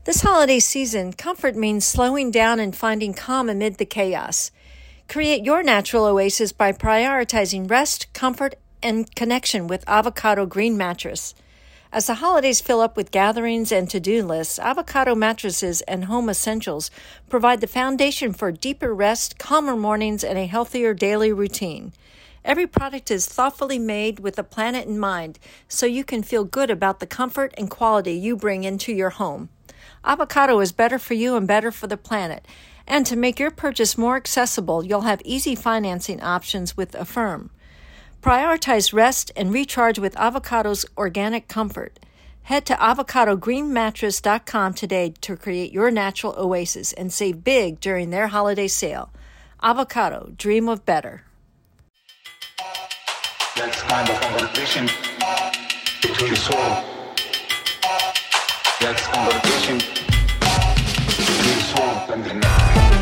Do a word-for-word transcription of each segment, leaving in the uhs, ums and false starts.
This holiday season, comfort means slowing down and finding calm amid the chaos. Create your natural oasis by prioritizing rest, comfort, and connection with Avocado Green Mattress. As the holidays fill up with gatherings and to-do lists, Avocado mattresses and home essentials provide the foundation for deeper rest, calmer mornings, and a healthier daily routine. Every product is thoughtfully made with the planet in mind, so you can feel good about the comfort and quality you bring into your home. Avocado is better for you and better for the planet. And to make your purchase more accessible, you'll have easy financing options with Affirm. Prioritize rest and recharge with Avocado's organic comfort. Head to avocado green mattress dot com today to create your natural oasis and save big during their holiday sale. Avocado, dream of better. That's kind of conversation between the soul. That's conversation between the soul and the mind.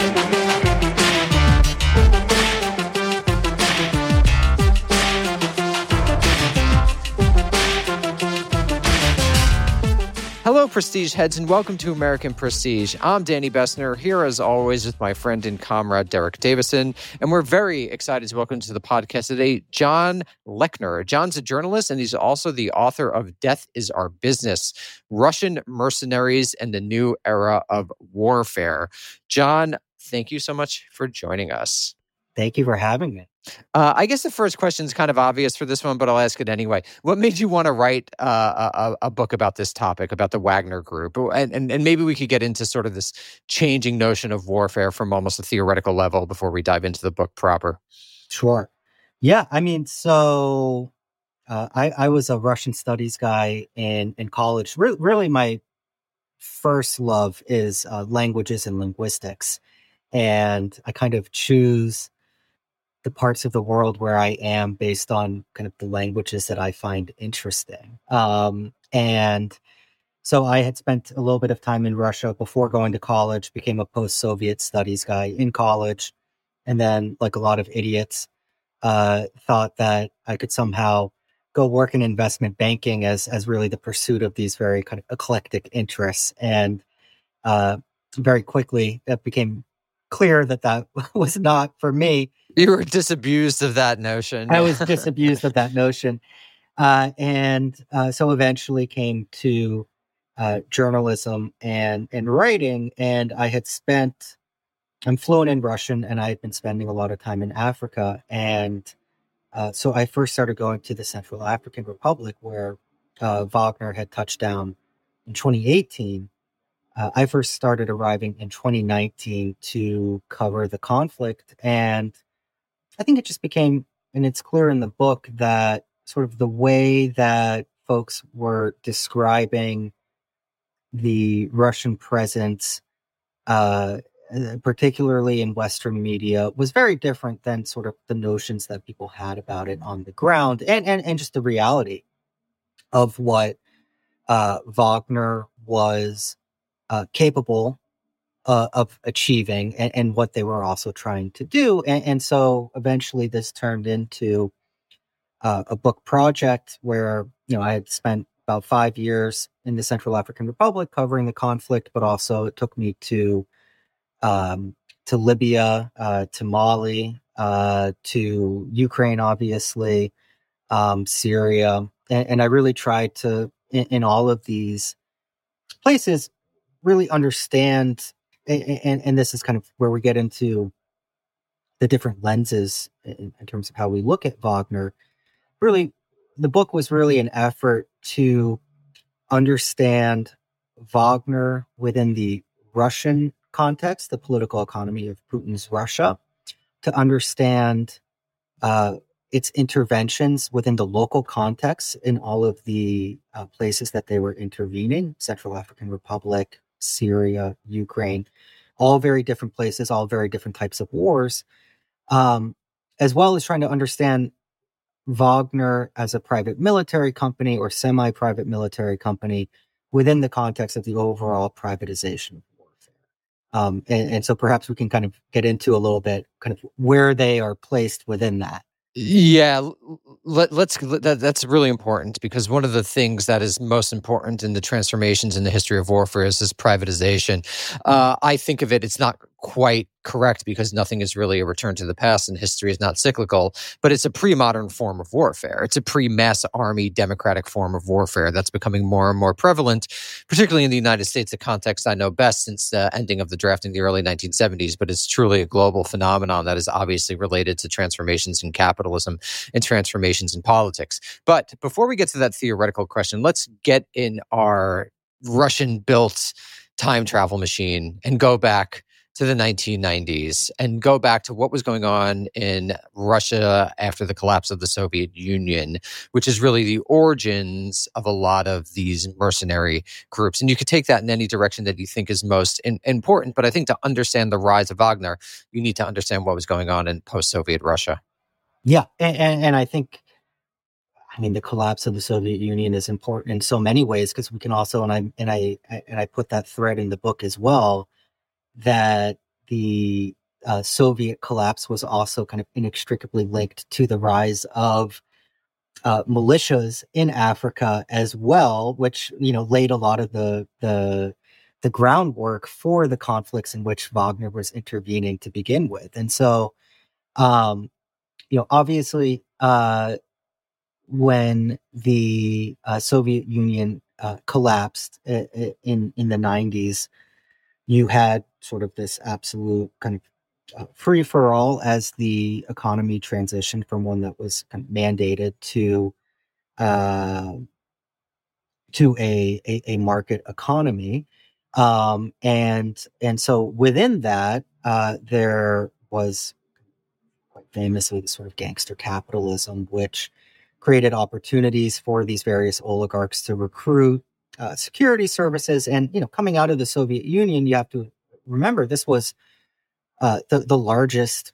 Hello, Prestige heads, and welcome to American Prestige. I'm Danny Bessner, here as always with my friend and comrade Derek Davison, and we're very excited to welcome to the podcast today John Lechner. John's a journalist, and he's also the author of Death is Our Business, Russian Mercenaries and the New Era of Warfare. John, thank you so much for joining us. Thank you for having me. Uh, I guess the first question is kind of obvious for this one, but I'll ask it anyway. What made you want to write uh, a, a book about this topic, about the Wagner Group? And, and, and maybe we could get into sort of this changing notion of warfare from almost a theoretical level before we dive into the book proper. Sure. Yeah, I mean, so uh, I, I was a Russian studies guy in, in college. Re- really, my first love is uh, languages and linguistics. And I kind of choose the parts of the world where I am based on kind of the languages that I find interesting. Um, and so I had spent a little bit of time in Russia before going to college, became a post-Soviet studies guy in college. And then, like a lot of idiots, uh, thought that I could somehow go work in investment banking as, as really the pursuit of these very kind of eclectic interests. And uh, very quickly, that became clear that that was not for me. You were disabused of that notion. I was disabused of that notion. Uh, and uh, so eventually came to uh, journalism and, and writing. And I had spent, I'm fluent in Russian, and I had been spending a lot of time in Africa. And uh, so I first started going to the Central African Republic, where uh, Wagner had touched down in twenty eighteen. Uh, I first started arriving in twenty nineteen to cover the conflict. And I think it just became, and it's clear in the book, that sort of the way that folks were describing the Russian presence, uh, particularly in Western media, was very different than sort of the notions that people had about it on the ground, and and, and just the reality of what uh, Wagner was uh, capable Uh, of achieving, and, and what they were also trying to do. And, and so eventually this turned into uh, a book project where, you know, I had spent about five years in the Central African Republic covering the conflict, but also it took me to um, to Libya, uh, to Mali, uh, to Ukraine, obviously, um, Syria. And, and I really tried to, in, in all of these places, really understand. And, and this is kind of where we get into the different lenses in, in terms of how we look at Wagner. Really, the book was really an effort to understand Wagner within the Russian context, the political economy of Putin's Russia, to understand uh, its interventions within the local context in all of the uh, places that they were intervening, Central African Republic, Syria, Ukraine, all very different places, all very different types of wars, um, as well as trying to understand Wagner as a private military company or semi-private military company within the context of the overall privatization of warfare. Um, and, and so perhaps we can kind of get into a little bit kind of where they are placed within that. Yeah, l- let, let's. Let, that, that's really important because one of the things that is most important in the transformations in the history of warfare is this privatization. Uh, I think of it; it's not quite correct because nothing is really a return to the past, and history is not cyclical. But it's a pre-modern form of warfare. It's a pre-mass army democratic form of warfare that's becoming more and more prevalent, particularly in the United States, a context I know best since the ending of the draft in the early nineteen seventies. But it's truly a global phenomenon that is obviously related to transformations in capitalism and transformations in politics. But before we get to that theoretical question, let's get in our Russian-built time travel machine and go back to the nineteen nineties and go back to what was going on in Russia after the collapse of the Soviet Union, which is really the origins of a lot of these mercenary groups. And you could take that in any direction that you think is most in, important. But I think to understand the rise of Wagner, you need to understand what was going on in post-Soviet Russia. Yeah, and, and, and I think, I mean, the collapse of the Soviet Union is important in so many ways because we can also, and I and I and I put that thread in the book as well, that the uh, Soviet collapse was also kind of inextricably linked to the rise of uh, militias in Africa as well, which, you know, laid a lot of the the the groundwork for the conflicts in which Wagner was intervening to begin with. And so, um, you know, obviously, uh, when the uh, Soviet Union uh, collapsed uh, in in the nineties, you had sort of this absolute kind of uh, free for all as the economy transitioned from one that was kind of mandated to uh, to a, a a market economy, um, and and so within that, uh, there was quite famously the sort of gangster capitalism, which created opportunities for these various oligarchs to recruit uh, security services. And, you know, coming out of the Soviet Union, you have to remember this was uh, the, the largest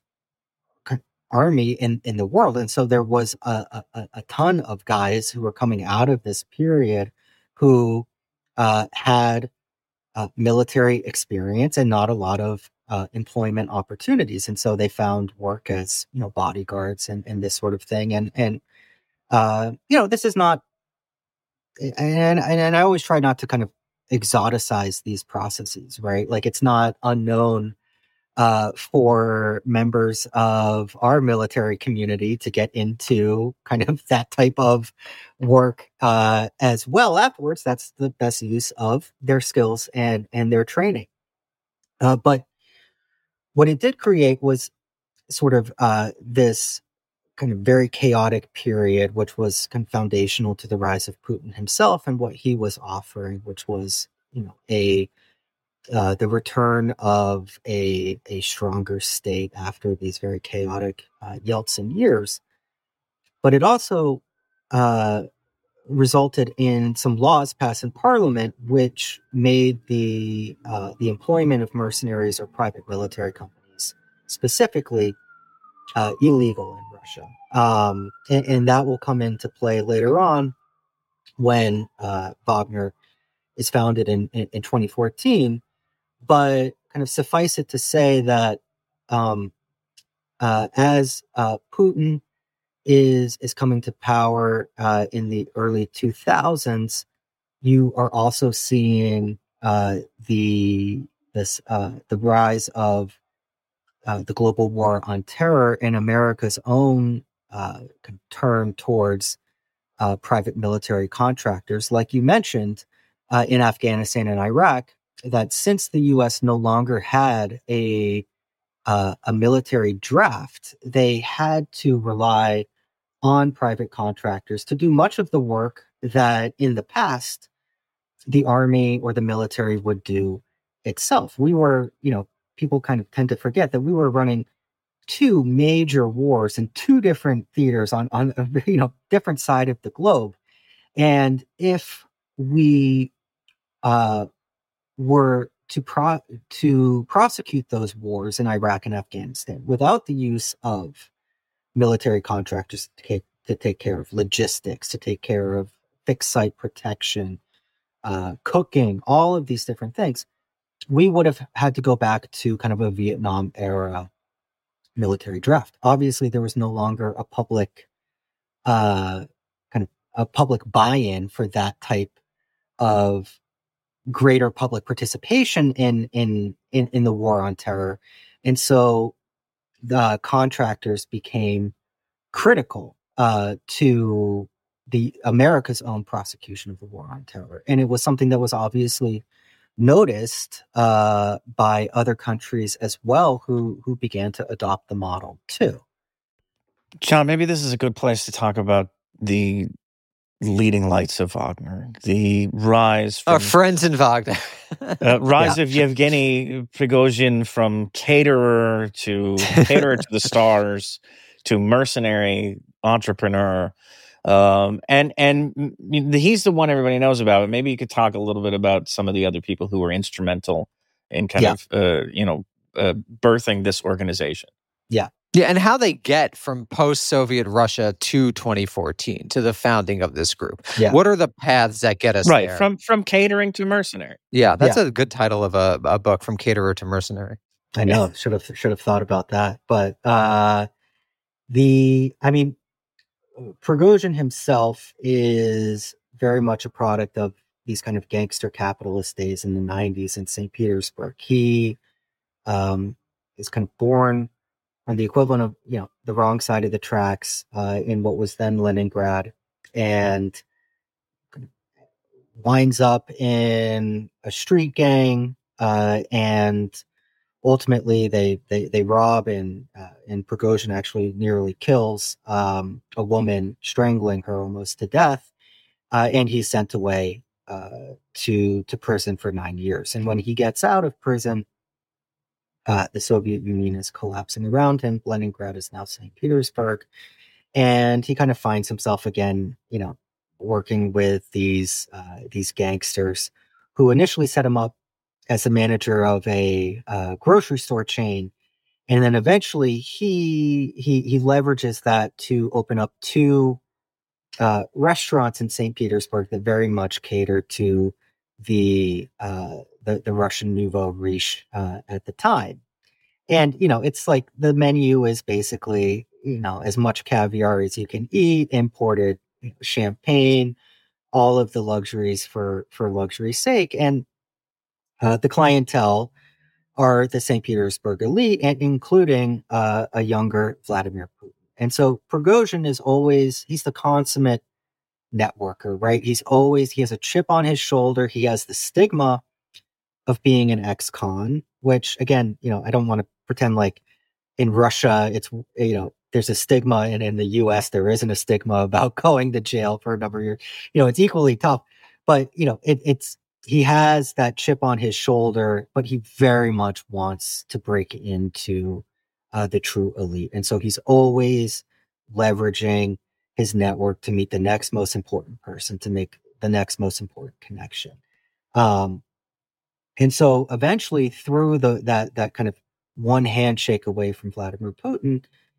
army in, in the world. And so there was a, a, a ton of guys who were coming out of this period who uh, had uh, military experience and not a lot of uh, employment opportunities. And so they found work as, you know, bodyguards and, and this sort of thing. And, and uh, you know, this is not, and, and, and I always try not to kind of exoticize these processes, right? Like it's not unknown uh, for members of our military community to get into kind of that type of work uh, as well afterwards. That's the best use of their skills and, and their training. Uh, but what it did create was sort of uh, this kind of very chaotic period, which was kind of foundational to the rise of Putin himself and what he was offering, which was, you know, a uh, the return of a a stronger state after these very chaotic uh, Yeltsin years. But it also uh, resulted in some laws passed in Parliament, which made the uh, the employment of mercenaries or private military companies specifically uh, illegal in Russia, um, and, and that will come into play later on when uh, Wagner is founded in, in, in twenty fourteen. But kind of suffice it to say that um, uh, as uh, Putin is is coming to power uh, in the early two thousands, you are also seeing uh, the this uh, the rise of uh, the global war on terror and America's own uh, turn towards uh, private military contractors, like you mentioned uh, in Afghanistan and Iraq. That since the U S no longer had a uh, a military draft, they had to rely on private contractors to do much of the work that in the past the army or the military would do itself. We were, you know, people kind of tend to forget that we were running two major wars in two different theaters on, on a, you know, different side of the globe. And if we uh, were to pro- to prosecute those wars in Iraq and Afghanistan without the use of military contractors to take, to take care of logistics, to take care of fixed site protection, uh, cooking, all of these different things, we would have had to go back to kind of a Vietnam era military draft. Obviously, there was no longer a public, uh, kind of a public buy-in for that type of greater public participation in in in, in the war on terror, and so the contractors became critical uh, to the America's own prosecution of the war on terror, and it was something that was obviously noticed uh, by other countries as well, who who began to adopt the model too. John, maybe this is a good place to talk about the leading lights of Wagner, the rise from Our friends in Wagner. uh, rise Yeah. of Yevgeny Prigozhin from caterer to caterer to the stars to mercenary entrepreneur. Um, and and mm, he's the one everybody knows about. Maybe you could talk a little bit about some of the other people who were instrumental in kind Yeah. of uh, you know uh, birthing this organization. Yeah. Yeah, and how they get from post-Soviet Russia to twenty fourteen, to the founding of this group. Yeah. What are the paths that get us Right, there? from from catering to mercenary. yeah, that's Yeah. a good title of a, a book, From Caterer to Mercenary. I know, should have should have thought about that. But uh, the, I mean, Prigozhin himself is very much a product of these kind of gangster capitalist days in the nineties in Saint Petersburg. He um, is kind of born on the equivalent of, you know, the wrong side of the tracks uh, in what was then Leningrad, and winds up in a street gang, uh, and ultimately they they they rob, and uh, and Prigozhin actually nearly kills um, a woman, strangling her almost to death, uh, and he's sent away uh, to to prison for nine years. And when he gets out of prison, uh, the Soviet Union is collapsing around him. Leningrad is now Saint Petersburg, and he kind of finds himself again, you know, working with these uh, these gangsters who initially set him up as the manager of a uh, grocery store chain, and then eventually he he he leverages that to open up two uh, restaurants in Saint Petersburg that very much cater to the uh, the, the Russian nouveau riche uh, at the time. And you know, it's like the menu is basically, you know, as much caviar as you can eat, imported champagne, all of the luxuries for for luxury's sake, and uh, the clientele are the Saint Petersburg elite, and including uh, a younger Vladimir Putin. And so Prigozhin is always, he's the consummate networker, right? He's always, he has a chip on his shoulder. He has the stigma of being an ex-con, which again, you know, I don't want to pretend like in Russia, it's, you know, there's a stigma, and in the U S, there isn't a stigma about going to jail for a number of years. You know, it's equally tough, but, you know, it, it's, he has that chip on his shoulder, but he very much wants to break into uh, the true elite. And so he's always leveraging his network to meet the next most important person, to make the next most important connection. Um, and so eventually, through the that that kind of one handshake away from Vladimir Putin,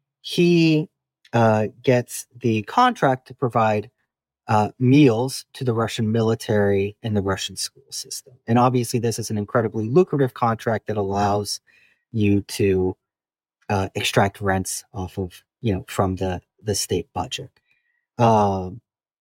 he uh, gets the contract to provide uh, meals to the Russian military and the Russian school system. And obviously, this is an incredibly lucrative contract that allows you to uh, extract rents off of, you know, from the the state budget. Um,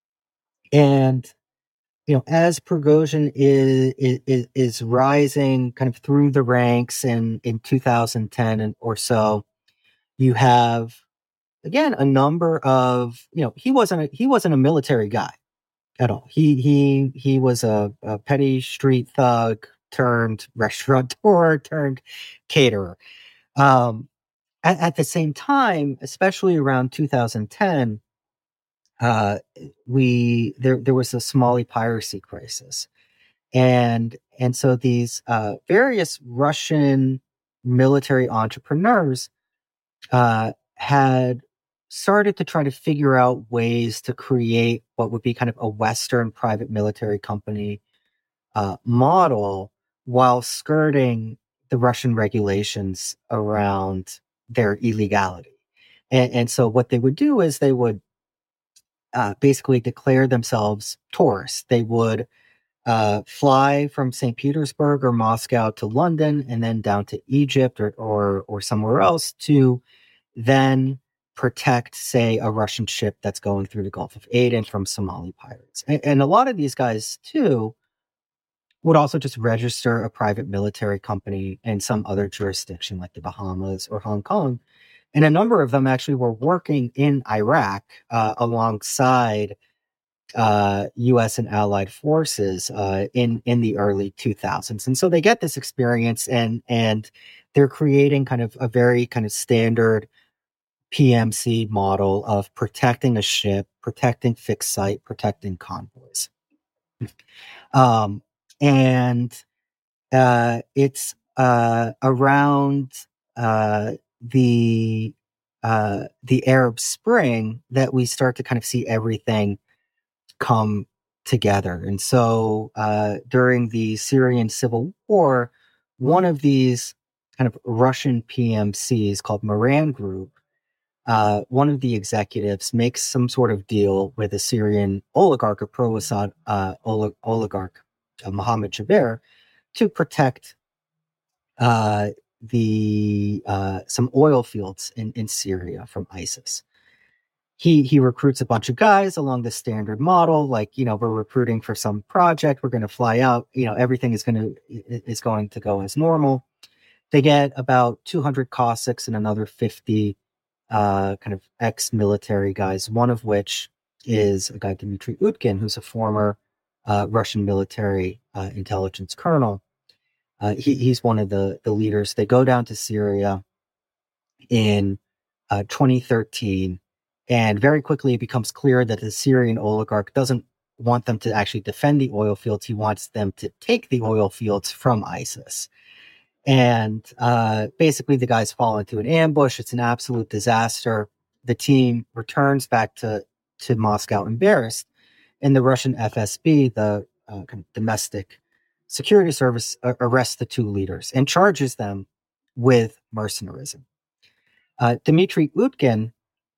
and you know, as Prigozhin is, is is rising kind of through the ranks, in in two thousand ten and or so, you have again a number of, you know, he wasn't a, he wasn't a military guy at all. He he he was a, a petty street thug turned restaurateur turned caterer. Um, at, at the same time, especially around two thousand ten, uh, we there there was a Somali piracy crisis, and and so these uh, various Russian military entrepreneurs uh, had started to try to figure out ways to create what would be kind of a Western private military company uh, model while skirting the Russian regulations around their illegality. And, and so what they would do is they would uh, basically declare themselves tourists. They would uh, fly from Saint Petersburg or Moscow to London, and then down to Egypt or or, or somewhere else to then protect, say, a Russian ship that's going through the Gulf of Aden from Somali pirates. And, and a lot of these guys, too, would also just register a private military company in some other jurisdiction like the Bahamas or Hong Kong. And a number of them actually were working in Iraq uh, alongside uh, U S and allied forces uh, in, in the early two thousands. And so they get this experience and, and they're creating kind of a very kind of standard P M C model of protecting a ship, protecting fixed site, protecting convoys. Um, and uh, it's uh, around uh, the uh, the Arab Spring that we start to kind of see everything come together. And so uh, during the Syrian civil war, one of these kind of Russian P M Cs called Moran Group, uh, one of the executives makes some sort of deal with a Syrian oligarch, a pro-Assad uh, olig- oligarch, uh, Mohammed Jaber, to protect uh, the uh, some oil fields in, in Syria from ISIS. He he recruits a bunch of guys along the standard model, like, you know, we're recruiting for some project, we're going to fly out, you know, everything is going to is going to go as normal. They get about two hundred Cossacks and another fifty uh, kind of ex-military guys, one of which is a guy, Dmitry Utkin, who's a former uh, Russian military uh, intelligence colonel. Uh, he, he's one of the, the leaders. They go down to Syria in uh, twenty thirteen, and very quickly it becomes clear that the Syrian oligarch doesn't want them to actually defend the oil fields. He wants them to take the oil fields from ISIS. And uh, basically the guys fall into an ambush. It's an absolute disaster. The team returns back to, to Moscow embarrassed, and the Russian F S B, the uh, kind of domestic security service, uh, arrests the two leaders and charges them with mercenarism. Uh, Dmitry Utkin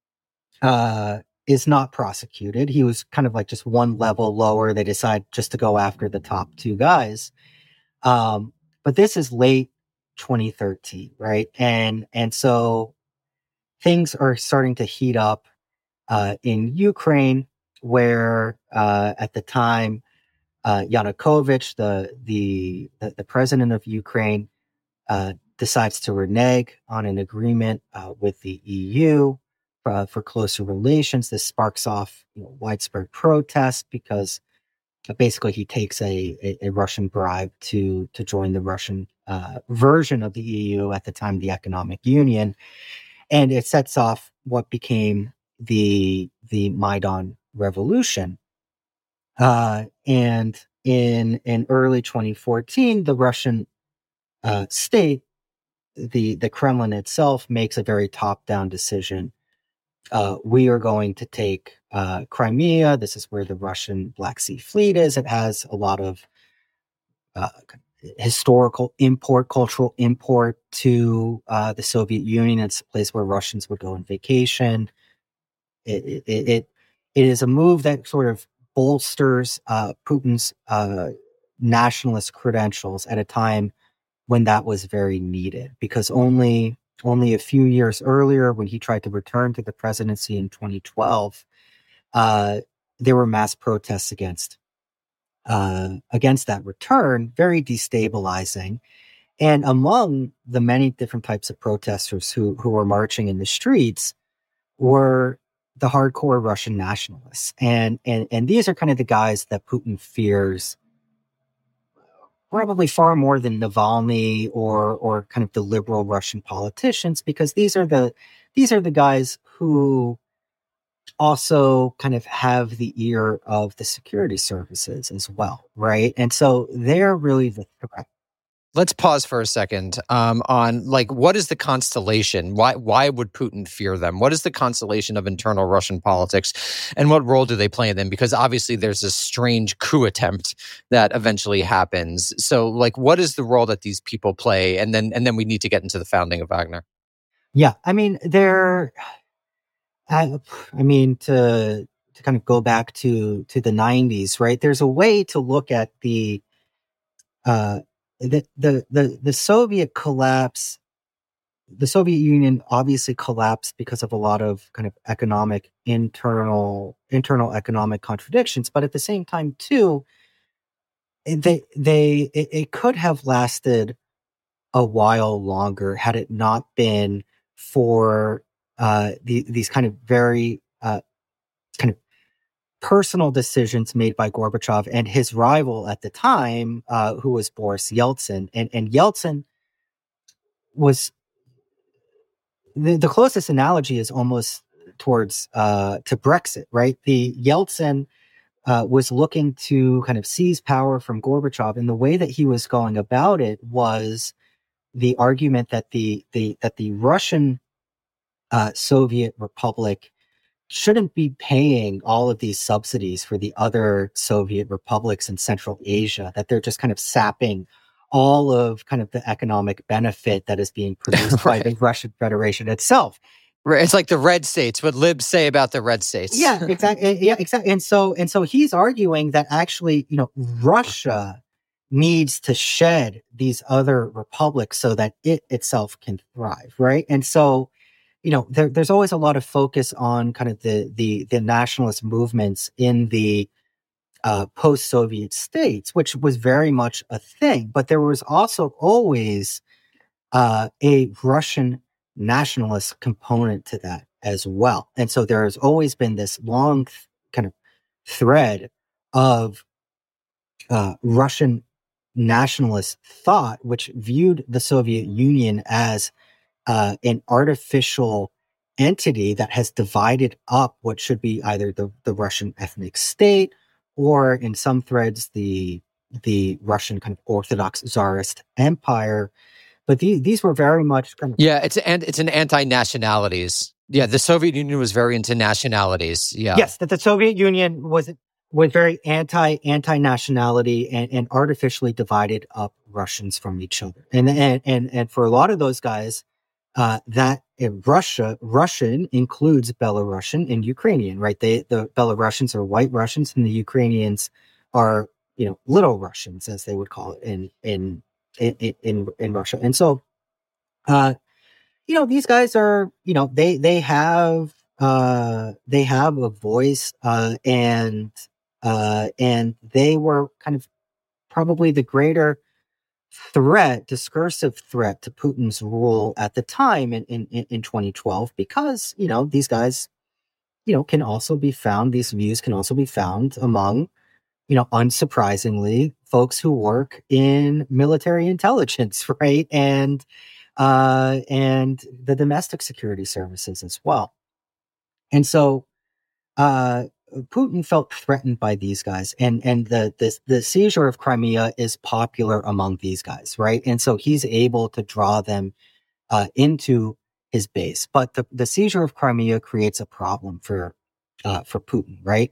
uh, is not prosecuted. He was kind of like just one level lower. They decide just to go after the top two guys. Um, but this is late twenty thirteen, right? And and so things are starting to heat up uh, in Ukraine, where uh, at the time uh, Yanukovych, the, the the the president of Ukraine, uh, decides to renege on an agreement uh, with the E U uh, for closer relations. This sparks off, you know, widespread protest because basically he takes a, a, a Russian bribe to to join the Russian uh, version of the E U, at the time the Economic Union, and it sets off what became the the Maidan Revolution. Uh, and in in early twenty fourteen, the Russian uh, state, the the Kremlin itself, makes a very top-down decision. Uh, we are going to take uh, Crimea. This is where the Russian Black Sea Fleet is. It has a lot of uh, historical import, cultural import to uh, the Soviet Union. It's a place where Russians would go on vacation. It it it, it is a move that sort of bolsters uh, Putin's uh, nationalist credentials at a time when that was very needed, because only only a few years earlier, when he tried to return to the presidency in twenty twelve, uh, there were mass protests against uh, against that return, very destabilizing. And among the many different types of protesters who who were marching in the streets were the hardcore Russian nationalists, and and and these are kind of the guys that Putin fears, probably far more than Navalny or or kind of the liberal Russian politicians, because these are the these are the guys who also kind of have the ear of the security services as well, right? And so they're really the threat. Let's pause for a second um, on, like, what is the constellation? Why why would Putin fear them? What is the constellation of internal Russian politics, and what role do they play in them? Because obviously there's this strange coup attempt that eventually happens. So, like, what is the role that these people play? And then and then we need to get into the founding of Wagner. Yeah, I mean, they're, I, I mean, to to kind of go back to to the nineties, right? There's a way to look at the uh, the the the, the Soviet collapse the Soviet Union obviously collapsed because of a lot of kind of economic internal internal economic contradictions, but at the same time too, they they it, it could have lasted a while longer had it not been for uh, the, these kind of very uh, kind of personal decisions made by Gorbachev and his rival at the time, uh, who was Boris Yeltsin. And, and Yeltsin was the, the closest analogy is almost towards uh, to Brexit, right? The Yeltsin uh, was looking to kind of seize power from Gorbachev, and the way that he was going about it was the argument that the the that the Russian uh, Soviet Republic shouldn't be paying all of these subsidies for the other Soviet republics in Central Asia, that they're just kind of sapping all of kind of the economic benefit that is being produced right. by the Russian Federation itself. Right. It's like the red states, what libs say about the red states. Yeah, exactly. Yeah, exactly. And so, and so he's arguing that actually, you know, Russia needs to shed these other republics so that it itself can thrive, right? And so, you know, there, there's always a lot of focus on kind of the the, the nationalist movements in the uh, post-Soviet states, which was very much a thing. But there was also always uh, a Russian nationalist component to that as well. And so there has always been this long th- kind of thread of uh, Russian nationalist thought, which viewed the Soviet Union as uh, an artificial entity that has divided up what should be either the, the Russian ethnic state or, in some threads, the the Russian kind of Orthodox Tsarist empire. But the, these were very much kind of yeah, it's and it's an anti-nationalities. Yeah, the Soviet Union was very into nationalities. Yeah, yes, that the Soviet Union was was very anti anti nationality and, and artificially divided up Russians from each other. And and and and for a lot of those guys, uh, that in Russia Russian includes Belarusian and Ukrainian, right? They the Belarusians are white Russians, and the Ukrainians are, you know, little Russians, as they would call it in in in in, in Russia. And so, uh, you know, these guys are, you know, they they have uh, they have a voice, uh, and uh, and they were kind of probably the greater threat, discursive threat to Putin's rule at the time in, in, in twenty twelve, because, you know, these guys, you know, can also be found, these views can also be found among, you know, unsurprisingly, folks who work in military intelligence, right? And, uh, and the domestic security services as well. And so, uh, Putin felt threatened by these guys, and and the, the the seizure of Crimea is popular among these guys, right? And so he's able to draw them uh, into his base. But the, the seizure of Crimea creates a problem for uh, for Putin, right?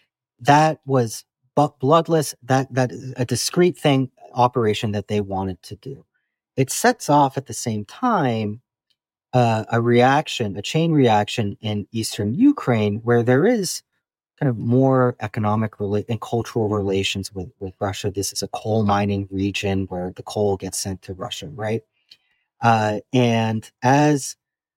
That was bu- bloodless. That that is a discrete thing operation that they wanted to do. It sets off at the same time uh, a reaction, a chain reaction in eastern Ukraine, where there is kind of more economic rela- and cultural relations with, with Russia. This is a coal mining region where the coal gets sent to Russia, right? Uh, and as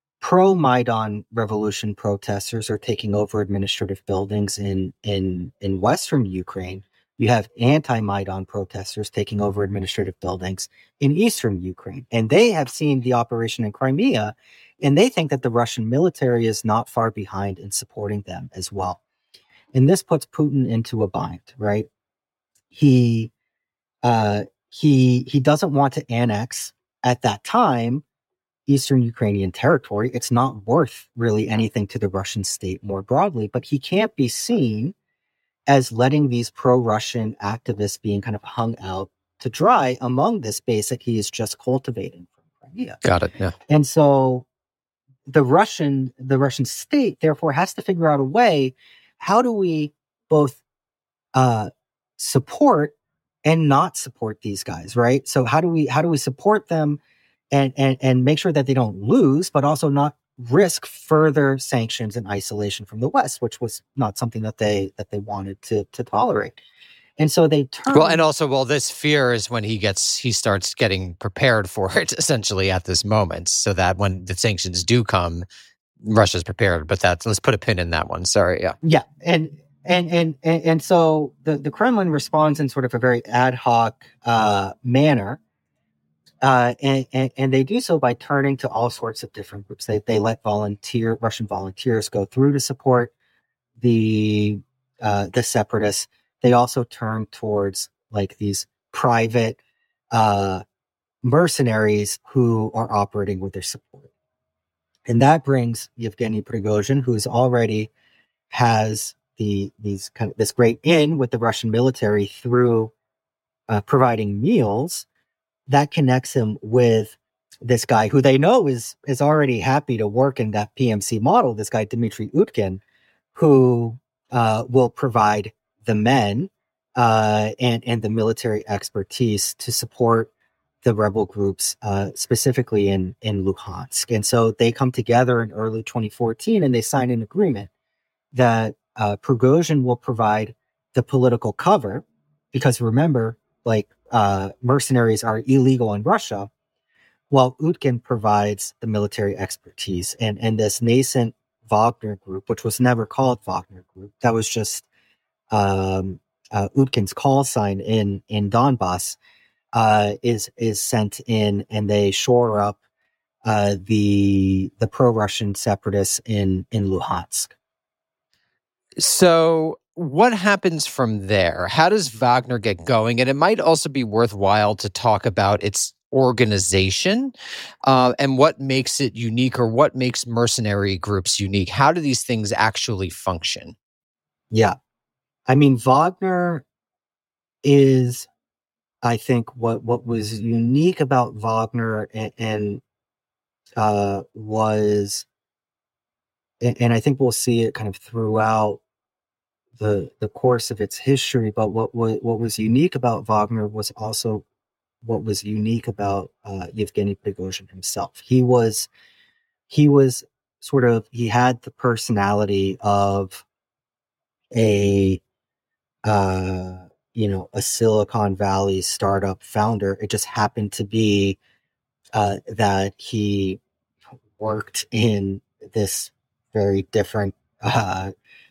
pro-Maidan revolution protesters are taking over administrative buildings in, in, in Western Ukraine, you have anti-Maidan protesters taking over administrative buildings in Eastern Ukraine. And they have seen the operation in Crimea, and they think that the Russian military is not far behind in supporting them as well. And this puts Putin into a bind, right? He uh, he he doesn't want to annex at that time Eastern Ukrainian territory. It's not worth really anything to the Russian state more broadly, but he can't be seen as letting these pro-Russian activists being kind of hung out to dry among this base that he is just cultivating from Crimea. Got it. Yeah. And so the Russian the Russian state therefore has to figure out a way. How do we both uh, support and not support these guys, right? So how do we how do we support them and and and make sure that they don't lose, but also not risk further sanctions and isolation from the West, which was not something that they that they wanted to to tolerate. And so they turn. Well, and also, well, this fear is when he gets, he starts getting prepared for it essentially at this moment, so that when the sanctions do come, Russia's prepared. But that's, let's put a pin in that one. Sorry. Yeah. Yeah. And, and, and, and, and so the, the Kremlin responds in sort of a very ad hoc uh, manner. Uh, and, and, and they do so by turning to all sorts of different groups. They, they let volunteer, Russian volunteers go through to support the, uh, the separatists. They also turn towards like these private uh, mercenaries who are operating with their support. And that brings Yevgeny Prigozhin, who's already has the these kind of this great in with the Russian military through uh, providing meals. That connects him with this guy who they know is is already happy to work in that P M C model. This guy Dmitry Utkin, who uh, will provide the men uh, and and the military expertise to support the rebel groups, uh, specifically in in Luhansk. And so they come together in early twenty fourteen and they sign an agreement that uh, Prigozhin will provide the political cover, because remember, like uh, mercenaries are illegal in Russia, while Utkin provides the military expertise. And and this nascent Wagner group, which was never called Wagner Group, that was just um, uh, Utkin's call sign in in Donbass, uh, is is sent in, and they shore up uh, the the pro-Russian separatists in in Luhansk. So what happens from there? How does Wagner get going? And it might also be worthwhile to talk about its organization uh, and what makes it unique, or what makes mercenary groups unique. How do these things actually function? Yeah. I mean, Wagner is, I think, what, what was unique about Wagner and, and uh, was, and, and I think we'll see it kind of throughout the the course of its history, but what was, what was unique about Wagner was also what was unique about uh, Yevgeny Prigozhin himself. He was, he was sort of, he had the personality of a, uh, you know, a Silicon Valley startup founder. It just happened to be uh, that he worked in this very different uh,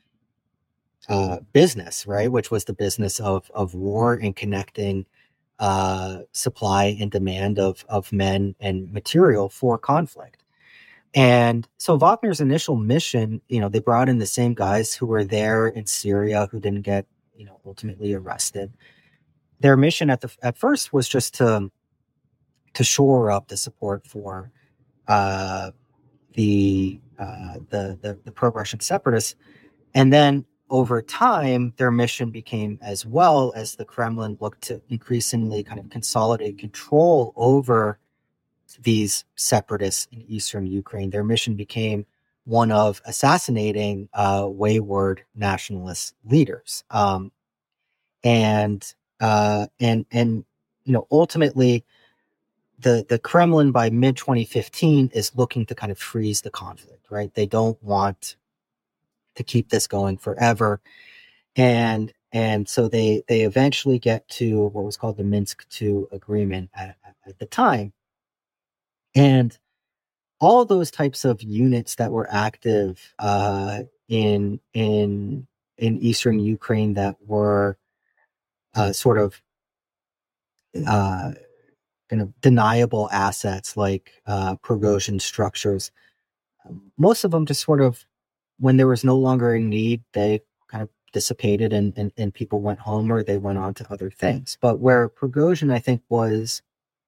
uh, business, right? Which was the business of of war and connecting uh, supply and demand of of men and material for conflict. And so Wagner's initial mission, you know, they brought in the same guys who were there in Syria, who didn't get, you know, ultimately arrested. Their mission at the at first was just to to shore up the support for uh, the, uh, the the the pro-Russian separatists, and then over time, their mission became, as well as the Kremlin looked to increasingly kind of consolidate control over these separatists in eastern Ukraine, their mission became one of assassinating uh, wayward nationalist leaders. Um, and uh, and and you know, ultimately, the the Kremlin by mid twenty fifteen is looking to kind of freeze the conflict. Right? They don't want to keep this going forever. And and so they they eventually get to what was called the Minsk two agreement at, at the time. And all those types of units that were active uh, in in in eastern Ukraine that were uh, sort of uh, kind of deniable assets like uh, Prigozhin structures, most of them just sort of, when there was no longer a need, they kind of dissipated and, and, and people went home or they went on to other things. But where Prigozhin, I think, was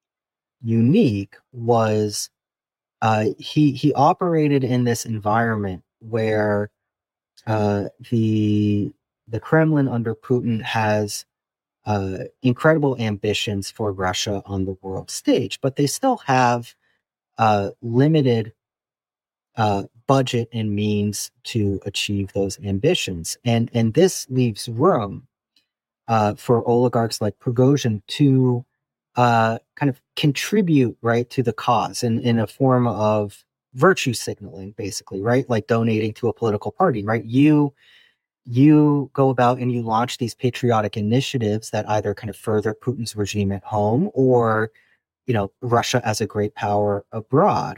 unique was uh, he he operated in this environment where uh, the the Kremlin under Putin has uh, incredible ambitions for Russia on the world stage, but they still have uh, limited uh, budget and means to achieve those ambitions. And and this leaves room uh, for oligarchs like Prigozhin to uh, kind of contribute, right, to the cause in, in a form of virtue signaling, basically, right? Like donating to a political party, right? You you go about and you launch these patriotic initiatives that either kind of further Putin's regime at home or, you know, Russia as a great power abroad.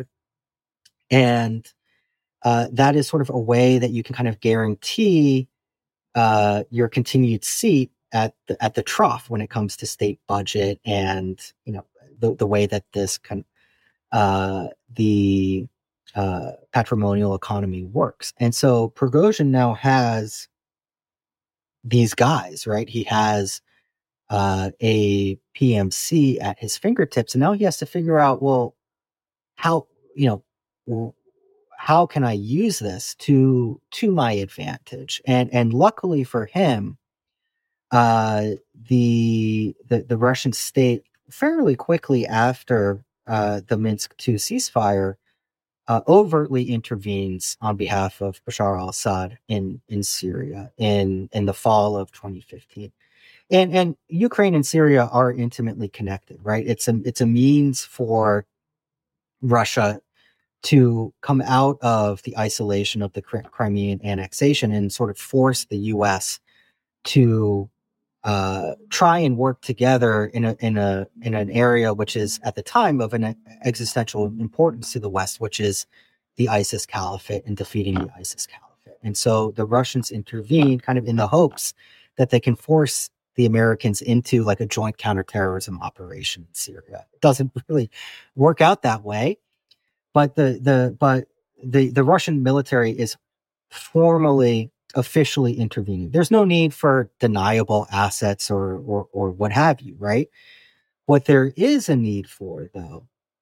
And uh, that is sort of a way that you can kind of guarantee uh, your continued seat at the, at the trough when it comes to state budget and, you know, the, the way that this can, uh, the uh, patrimonial economy works. And so Prigozhin now has these guys, right? He has uh, a P M C at his fingertips, and now he has to figure out, well, how, you know, how can I use this to to my advantage? And and luckily for him, uh, the the the Russian state fairly quickly after uh, the Minsk two ceasefire uh, overtly intervenes on behalf of Bashar al-Assad in in Syria in in the fall of twenty fifteen. And and Ukraine and Syria are intimately connected, right? It's a it's a means for Russia to come out of the isolation of the Crimean annexation and sort of force the U S to uh, try and work together in a in a in an area which is at the time of an existential importance to the West, which is the ISIS caliphate and defeating the ISIS caliphate. And so the Russians intervene kind of in the hopes that they can force the Americans into like a joint counterterrorism operation in Syria. It doesn't really work out that way, but the the but the the Russian military is formally, officially intervening. There's no need for deniable assets or or or what have you, right? What there is a need for, though,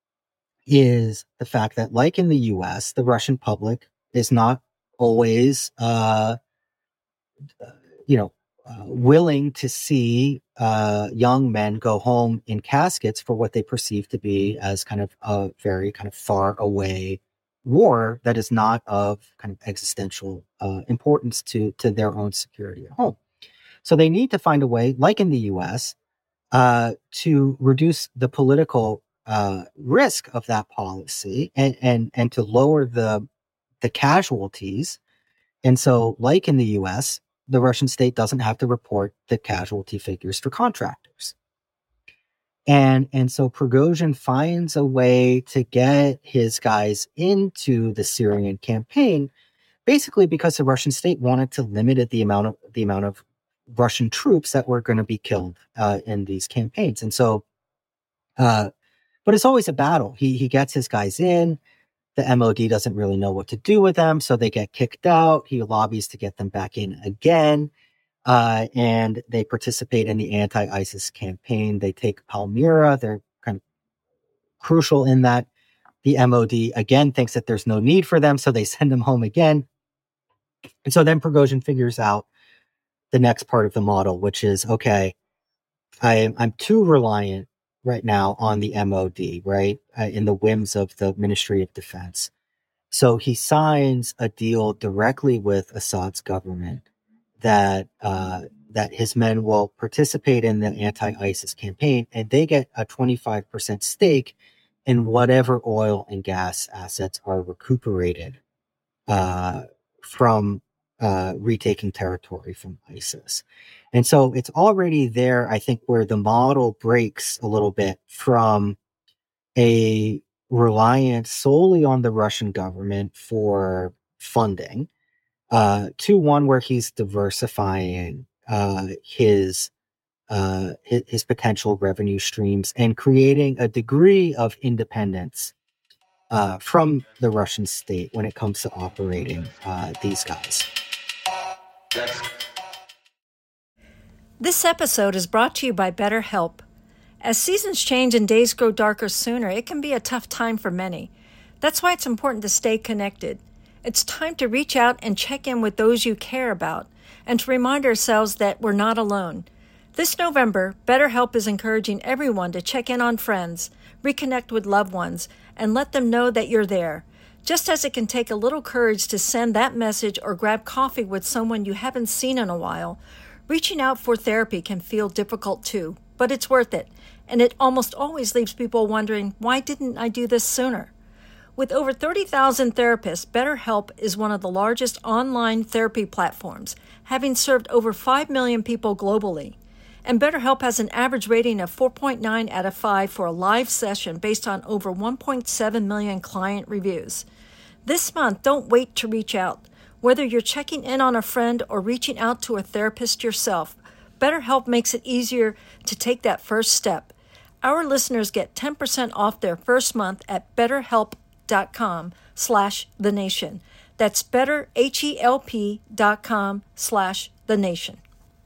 is the fact that, like in the U S, the Russian public is not always, uh, you know, uh, willing to see uh, young men go home in caskets for what they perceive to be as kind of a very kind of far away war that is not of kind of existential uh, importance to to their own security at home. So they need to find a way, like in the U S, uh, to reduce the political uh, risk of that policy and and and to lower the the casualties. And so, like in the U S, the Russian state doesn't have to report the casualty figures for contractors. And and so Prigozhin finds a way to get his guys into the Syrian campaign, basically because the Russian state wanted to limit the amount of the amount of Russian troops that were going to be killed uh, in these campaigns. And so, uh, but it's always a battle. He he gets his guys in. The M O D doesn't really know what to do with them, so they get kicked out. He lobbies to get them back in again. Uh, and they participate in the anti-ISIS campaign. They take Palmyra. They're kind of crucial in that. The M O D, again, thinks that there's no need for them, so they send them home again. And so then Prigozhin figures out the next part of the model, which is, okay, I, I'm too reliant right now on the M O D, right, uh, in the whims of the Ministry of Defense. So he signs a deal directly with Assad's government that uh, that his men will participate in the anti-ISIS campaign, and they get a twenty-five percent stake in whatever oil and gas assets are recuperated uh, from uh, retaking territory from ISIS. And so it's already there, I think, where the model breaks a little bit from a reliance solely on the Russian government for funding uh, to one where he's diversifying uh, his, uh, his his potential revenue streams and creating a degree of independence uh, from the Russian state when it comes to operating uh, these guys. This episode is brought to you by BetterHelp. As seasons change and days grow darker sooner, it can be a tough time for many. That's why it's important to stay connected. It's time to reach out and check in with those you care about, and to remind ourselves that we're not alone. This November, BetterHelp is encouraging everyone to check in on friends, reconnect with loved ones, and let them know that you're there. Just as it can take a little courage to send that message or grab coffee with someone you haven't seen in a while, reaching out for therapy can feel difficult too, but it's worth it. And it almost always leaves people wondering, why didn't I do this sooner? With over thirty thousand therapists, BetterHelp is one of the largest online therapy platforms, having served over five million people globally. And BetterHelp has an average rating of four point nine out of five for a live session based on over one point seven million client reviews. This month, don't wait to reach out. Whether you're checking in on a friend or reaching out to a therapist yourself, BetterHelp makes it easier to take that first step. Our listeners get ten percent off their first month at betterhelp.com slash the nation. That's betterhelp.com slash the nation.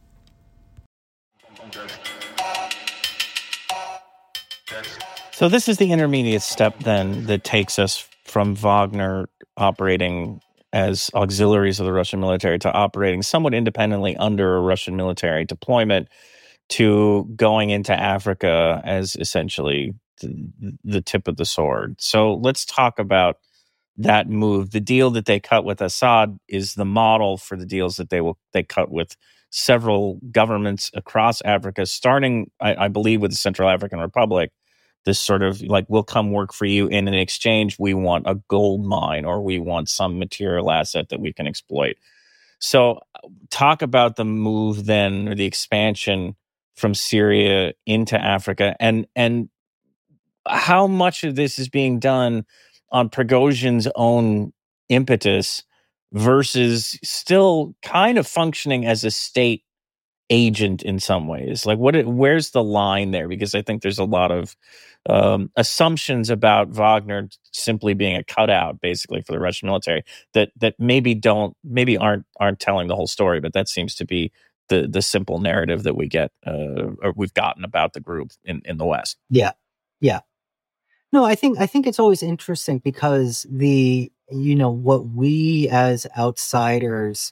So this is the intermediate step then that takes us from Wagner operating as auxiliaries of the Russian military to operating somewhat independently under a Russian military deployment to going into Africa as essentially the, the tip of the sword. So let's talk about that move. The deal that they cut with Assad is the model for the deals that they will they cut with several governments across Africa, starting, I, I believe, with the Central African Republic. This sort of like, we'll come work for you, and in exchange, we want a gold mine or we want some material asset that we can exploit. So talk about the move then, or the expansion from Syria into Africa, and and how much of this is being done on Prigozhin's own impetus versus still kind of functioning as a state agent in some ways. Like, what? Where's the line there? Because I think there's a lot of um, assumptions about Wagner simply being a cutout, basically, for the Russian military that that maybe don't, maybe aren't aren't telling the whole story. But that seems to be the the simple narrative that we get, uh, or we've gotten about the group in, in the West. Yeah, yeah. No, I think I think it's always interesting because the you know what we as outsiders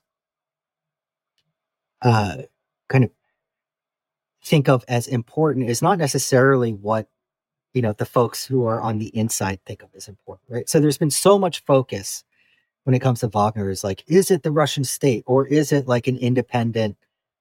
uh, kind of think of as important is not necessarily what you know the folks who are on the inside think of as important, right? So there's been so much focus when it comes to Wagner is like, is it the Russian state or is it like an independent,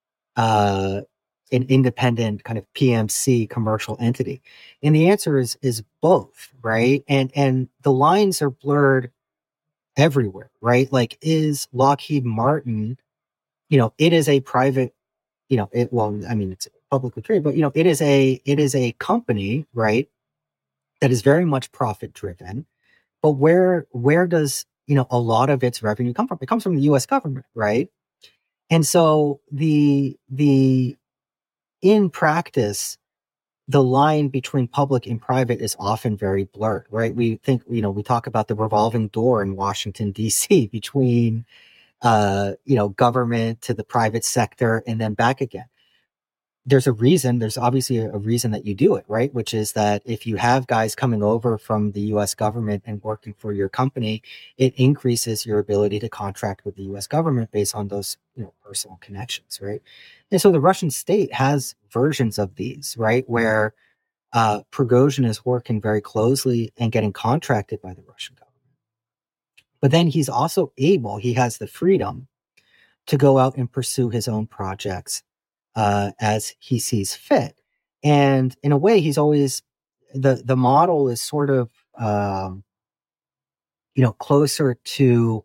uh, an independent kind of P M C commercial entity? And the answer is is both, right? And and the lines are blurred everywhere, right? Like, is Lockheed Martin, you know, it is a private, you know, it well, I mean, it's publicly traded, but you know, it is a it is a company, right, that is very much profit driven. But where where does you know a lot of its revenue come from? It comes from the U S government, right? And so the the in practice, the line between public and private is often very blurred, right? We think, you know, we talk about the revolving door in Washington, D C between, uh, you know, government to the private sector and then back again. There's a reason, there's obviously a, a reason that you do it, right? Which is that if you have guys coming over from the U S government and working for your company, it increases your ability to contract with the U S government based on those, you know, personal connections, right? And so the Russian state has versions of these, right? Where uh, Prigozhin is working very closely and getting contracted by the Russian government. But then he's also able, he has the freedom to go out and pursue his own projects Uh, as he sees fit. And in a way, he's always, the, the model is sort of, um, you know, closer to,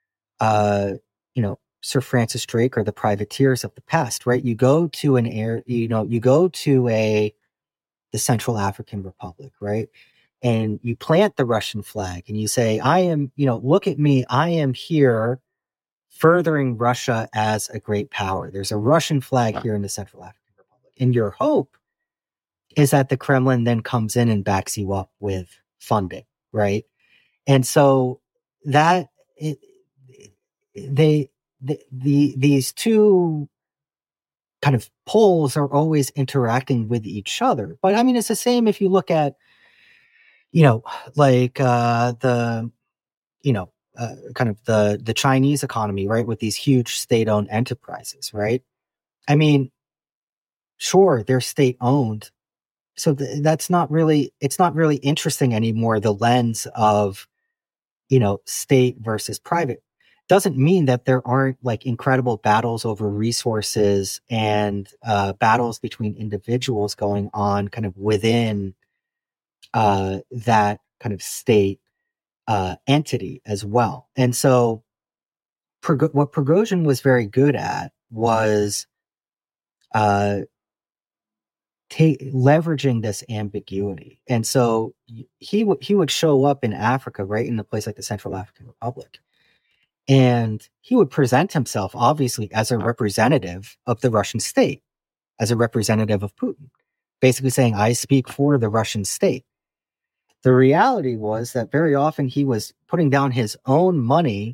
uh, you know, Sir Francis Drake or the privateers of the past, right? You go to an air, you know, you go to a, the Central African Republic, right? And you plant the Russian flag and you say, I am, you know, look at me, I am here furthering Russia as a great power. There's a Russian flag here in the Central African Republic. And your hope is that the Kremlin then comes in and backs you up with funding, right? And so that it, they, the, the, these two kind of poles are always interacting with each other. But I mean, it's the same if you look at, you know, like uh, the, you know, Uh, kind of the the Chinese economy, right, with these huge state-owned enterprises, right? I mean, sure, they're state-owned, so th- that's not really it's not really interesting anymore. The lens of you know state versus private doesn't mean that there aren't like incredible battles over resources and uh, battles between individuals going on, kind of within uh, that kind of state uh, entity as well. And so Prgo- what Prigozhin was very good at was uh, ta- leveraging this ambiguity, and so he would he would show up in Africa, right in a place like the Central African Republic, and he would present himself obviously as a representative of the Russian state, as a representative of Putin, basically saying, "I speak for the Russian state." The reality was that very often he was putting down his own money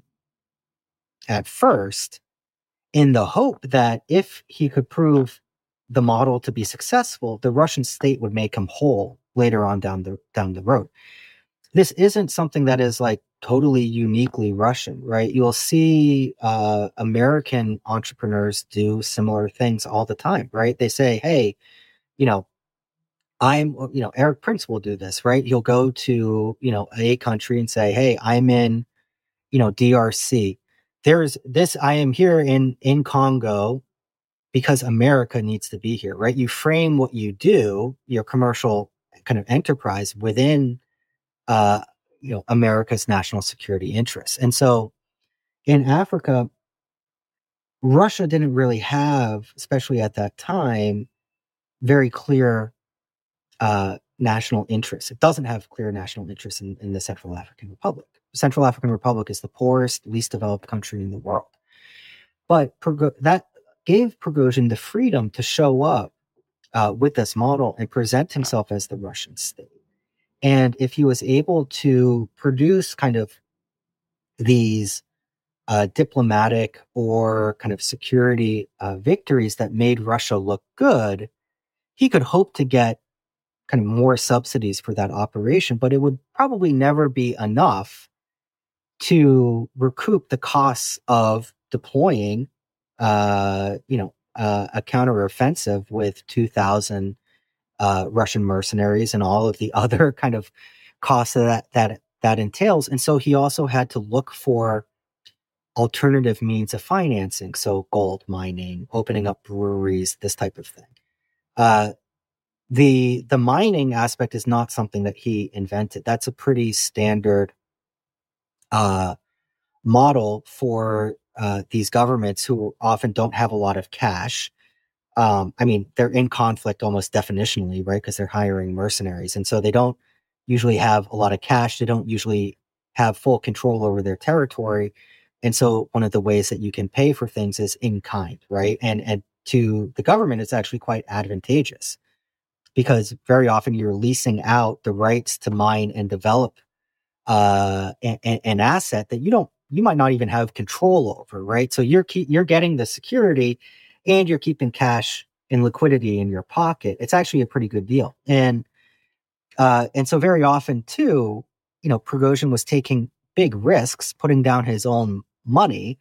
at first in the hope that if he could prove the model to be successful, the Russian state would make him whole later on down the down the road. This isn't something that is like totally uniquely Russian, right? You'll see uh, American entrepreneurs do similar things all the time, right? They say, hey, you know, I'm, you know, Eric Prince will do this, right? He'll go to, you know, a country and say, hey, I'm in, you know, D R C. There's this, I am here in, in Congo because America needs to be here, right? You frame what you do, your commercial kind of enterprise within, uh, you know, America's national security interests. And so in Africa, Russia didn't really have, especially at that time, very clear uh, national interests. It doesn't have clear national interests in, in the Central African Republic. The Central African Republic is the poorest, least developed country in the world. But Prgo- that gave Prigozhin the freedom to show up uh, with this model and present himself as the Russian state. And if he was able to produce kind of these uh, diplomatic or kind of security uh, victories that made Russia look good, he could hope to get kind of more subsidies for that operation, but it would probably never be enough to recoup the costs of deploying, uh, you know, uh, a counteroffensive with two thousand uh, Russian mercenaries and all of the other kind of costs that that that entails. And so he also had to look for alternative means of financing, so gold mining, opening up breweries, this type of thing. Uh, the the mining aspect is not something that he invented. That's a pretty standard uh, model for uh, these governments who often don't have a lot of cash. Um, I mean, they're in conflict almost definitionally, right? Because they're hiring mercenaries. And so they don't usually have a lot of cash. They don't usually have full control over their territory. And so one of the ways that you can pay for things is in kind, right? And, and to the government, it's actually quite advantageous because very often you're leasing out the rights to mine and develop uh, an, an asset that you don't, you might not even have control over, right? So you're keep, you're getting the security and you're keeping cash and liquidity in your pocket. It's actually a pretty good deal. And uh, and so very often too, you know, Prigozhin was taking big risks, putting down his own money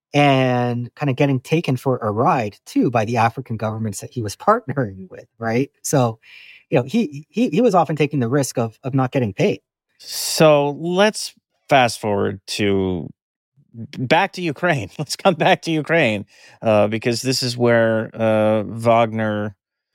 and kind of getting taken for a ride too by the African governments that he was partnering with, right? So, you know, he he he was often taking the risk of of not getting paid. So let's fast forward to back to Ukraine. Let's come back to Ukraine uh, because this is where uh, Wagner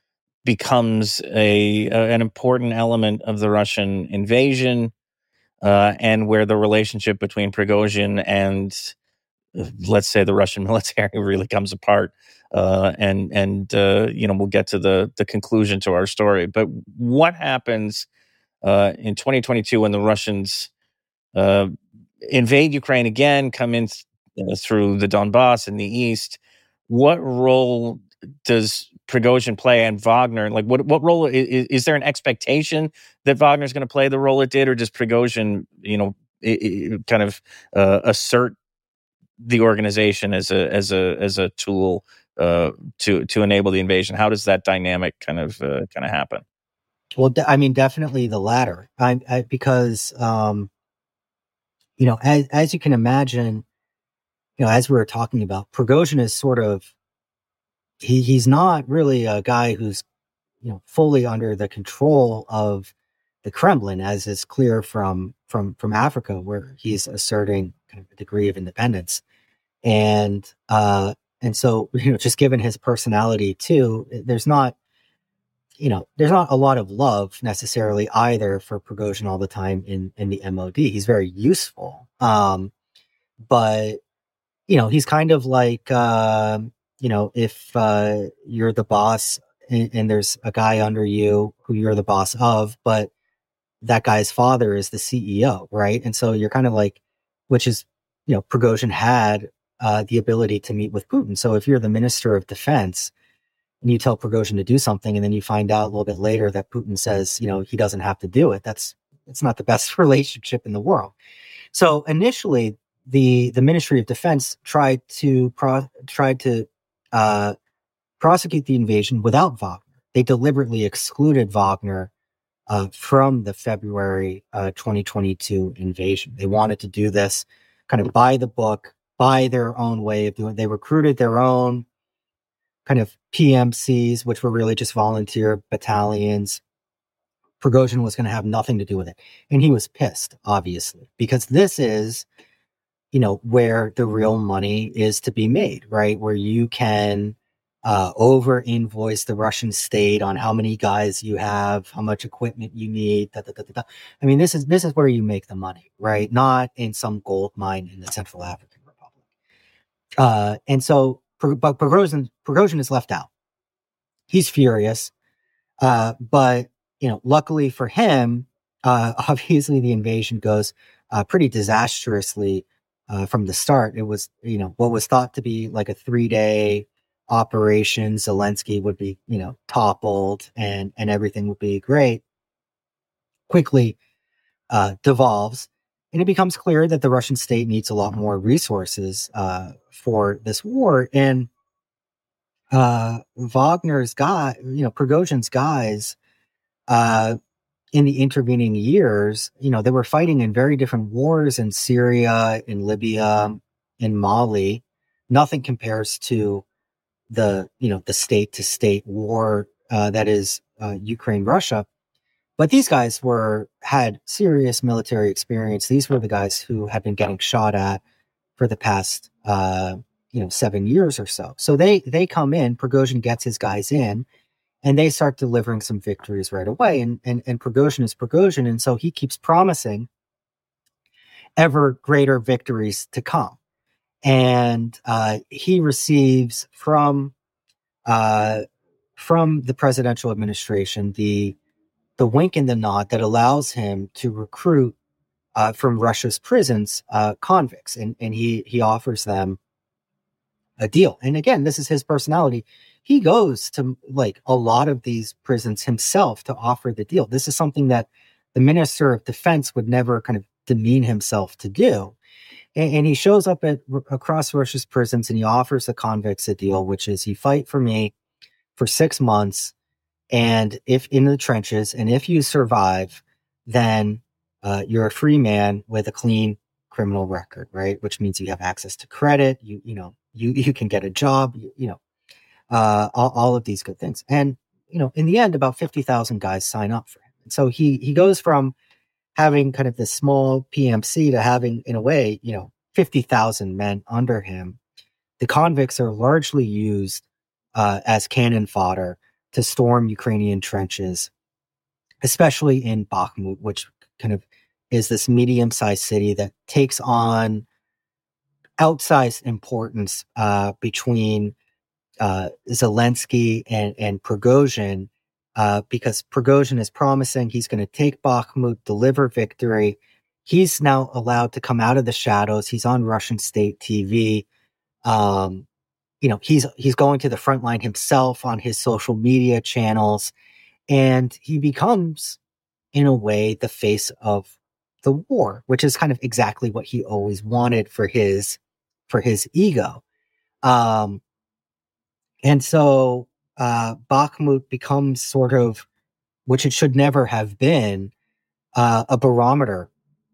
becomes a, a an important element of the Russian invasion, uh, and where the relationship between Prigozhin and, uh, let's say, the Russian military really comes apart. Uh, and and uh, you know, we'll get to the the conclusion to our story. But what happens uh, in twenty twenty-two when the Russians uh, invade Ukraine again, come in th- through the Donbass in the east? What role does Prigozhin play and Wagner? Like, what what role is, is there an expectation that Wagner's going to play the role it did, or does Prigozhin, you know, it, it kind of uh, assert the organization as a as a as a tool uh, to to enable the invasion? How does that dynamic kind of uh, kind of happen? Well, de- I mean, definitely the latter, I, I, because um, you know, as as you can imagine, you know, as we were talking about, Prigozhin is sort of he he's not really a guy who's, you know, fully under the control of the Kremlin, as is clear from from from Africa, where he's asserting kind of a degree of independence, and uh, and so, you know, just given his personality too, there's not, you know, there's not a lot of love necessarily either for Prigozhin all the time in in the M O D. He's very useful, um, but you know, he's kind of like, uh, you know, if uh, you're the boss and, and there's a guy under you who you're the boss of, but that guy's father is the C E O, right? And so you're kind of like, which is, you know, Prigozhin had uh, the ability to meet with Putin. So if you're the minister of defense and you tell Prigozhin to do something, and then you find out a little bit later that Putin says, you know, he doesn't have to do it, that's it's not the best relationship in the world. So initially, the the Ministry of Defense tried to pro, tried to uh, prosecute the invasion without Wagner. They deliberately excluded Wagner uh, from the February uh, twenty twenty-two invasion. They wanted to do this kind of by the book, by their own way of doing it. They recruited their own kind of P M Cs, which were really just volunteer battalions. Prigozhin was going to have nothing to do with it. And he was pissed, obviously, because this is, you know, where the real money is to be made, right? Where you can uh, over invoice the Russian state on how many guys you have, how much equipment you need. Da, da, da, da, da. I mean, this is this is where you make the money, right? Not in some gold mine in the Central African Republic. Uh, and so, but Prigozhin, Prigozhin is left out. He's furious, uh, but you know, luckily for him, uh, obviously the invasion goes uh, pretty disastrously. Uh, from the start, it was, you know, what was thought to be like a three-day operation. Zelensky would be, you know, toppled and and everything would be great. Quickly uh, devolves, and it becomes clear that the Russian state needs a lot more resources uh, for this war. And uh, Wagner's guy, you know, Prigozhin's guys, uh, in the intervening years, you know, they were fighting in very different wars in Syria, in Libya, in Mali. Nothing compares to the, you know, the state to state war uh, that is uh, Ukraine, Russia. But these guys were, had serious military experience. These were the guys who had been getting shot at for the past, uh, you know, seven years or so. So they, they come in, Prigozhin gets his guys in, and they start delivering some victories right away. And, and, and Prigozhin is Prigozhin. And so he keeps promising ever greater victories to come. And uh, he receives from uh, from the presidential administration the the wink and the nod that allows him to recruit uh, from Russia's prisons uh, convicts. And, and he, he offers them a deal. And again, this is his personality. He goes to like a lot of these prisons himself to offer the deal. This is something that the Minister of Defense would never kind of demean himself to do. And, and he shows up at across Russia's prisons and he offers the convicts a deal, which is you fight for me for six months. And if in the trenches, and if you survive, then uh, you're a free man with a clean criminal record, right? Which means you have access to credit. You, you know, you, you can get a job, you, you know, uh, all, all of these good things. And, you know, in the end, about fifty thousand guys sign up for him. And so he, he goes from having kind of this small P M C to having, in a way, you know, fifty thousand men under him. The convicts are largely used uh, as cannon fodder to storm Ukrainian trenches, especially in Bakhmut, which kind of is this medium-sized city that takes on outsized importance uh, between uh, Zelensky and, and Prigozhin, uh, because Prigozhin is promising he's going to take Bakhmut, deliver victory. He's now allowed to come out of the shadows. He's on Russian state T V. Um, you know, he's he's going to the front line himself on his social media channels, and he becomes, in a way, the face of the war, which is kind of exactly what he always wanted for his for his ego. Um, and so uh, Bakhmut becomes sort of, which it should never have been, uh, a barometer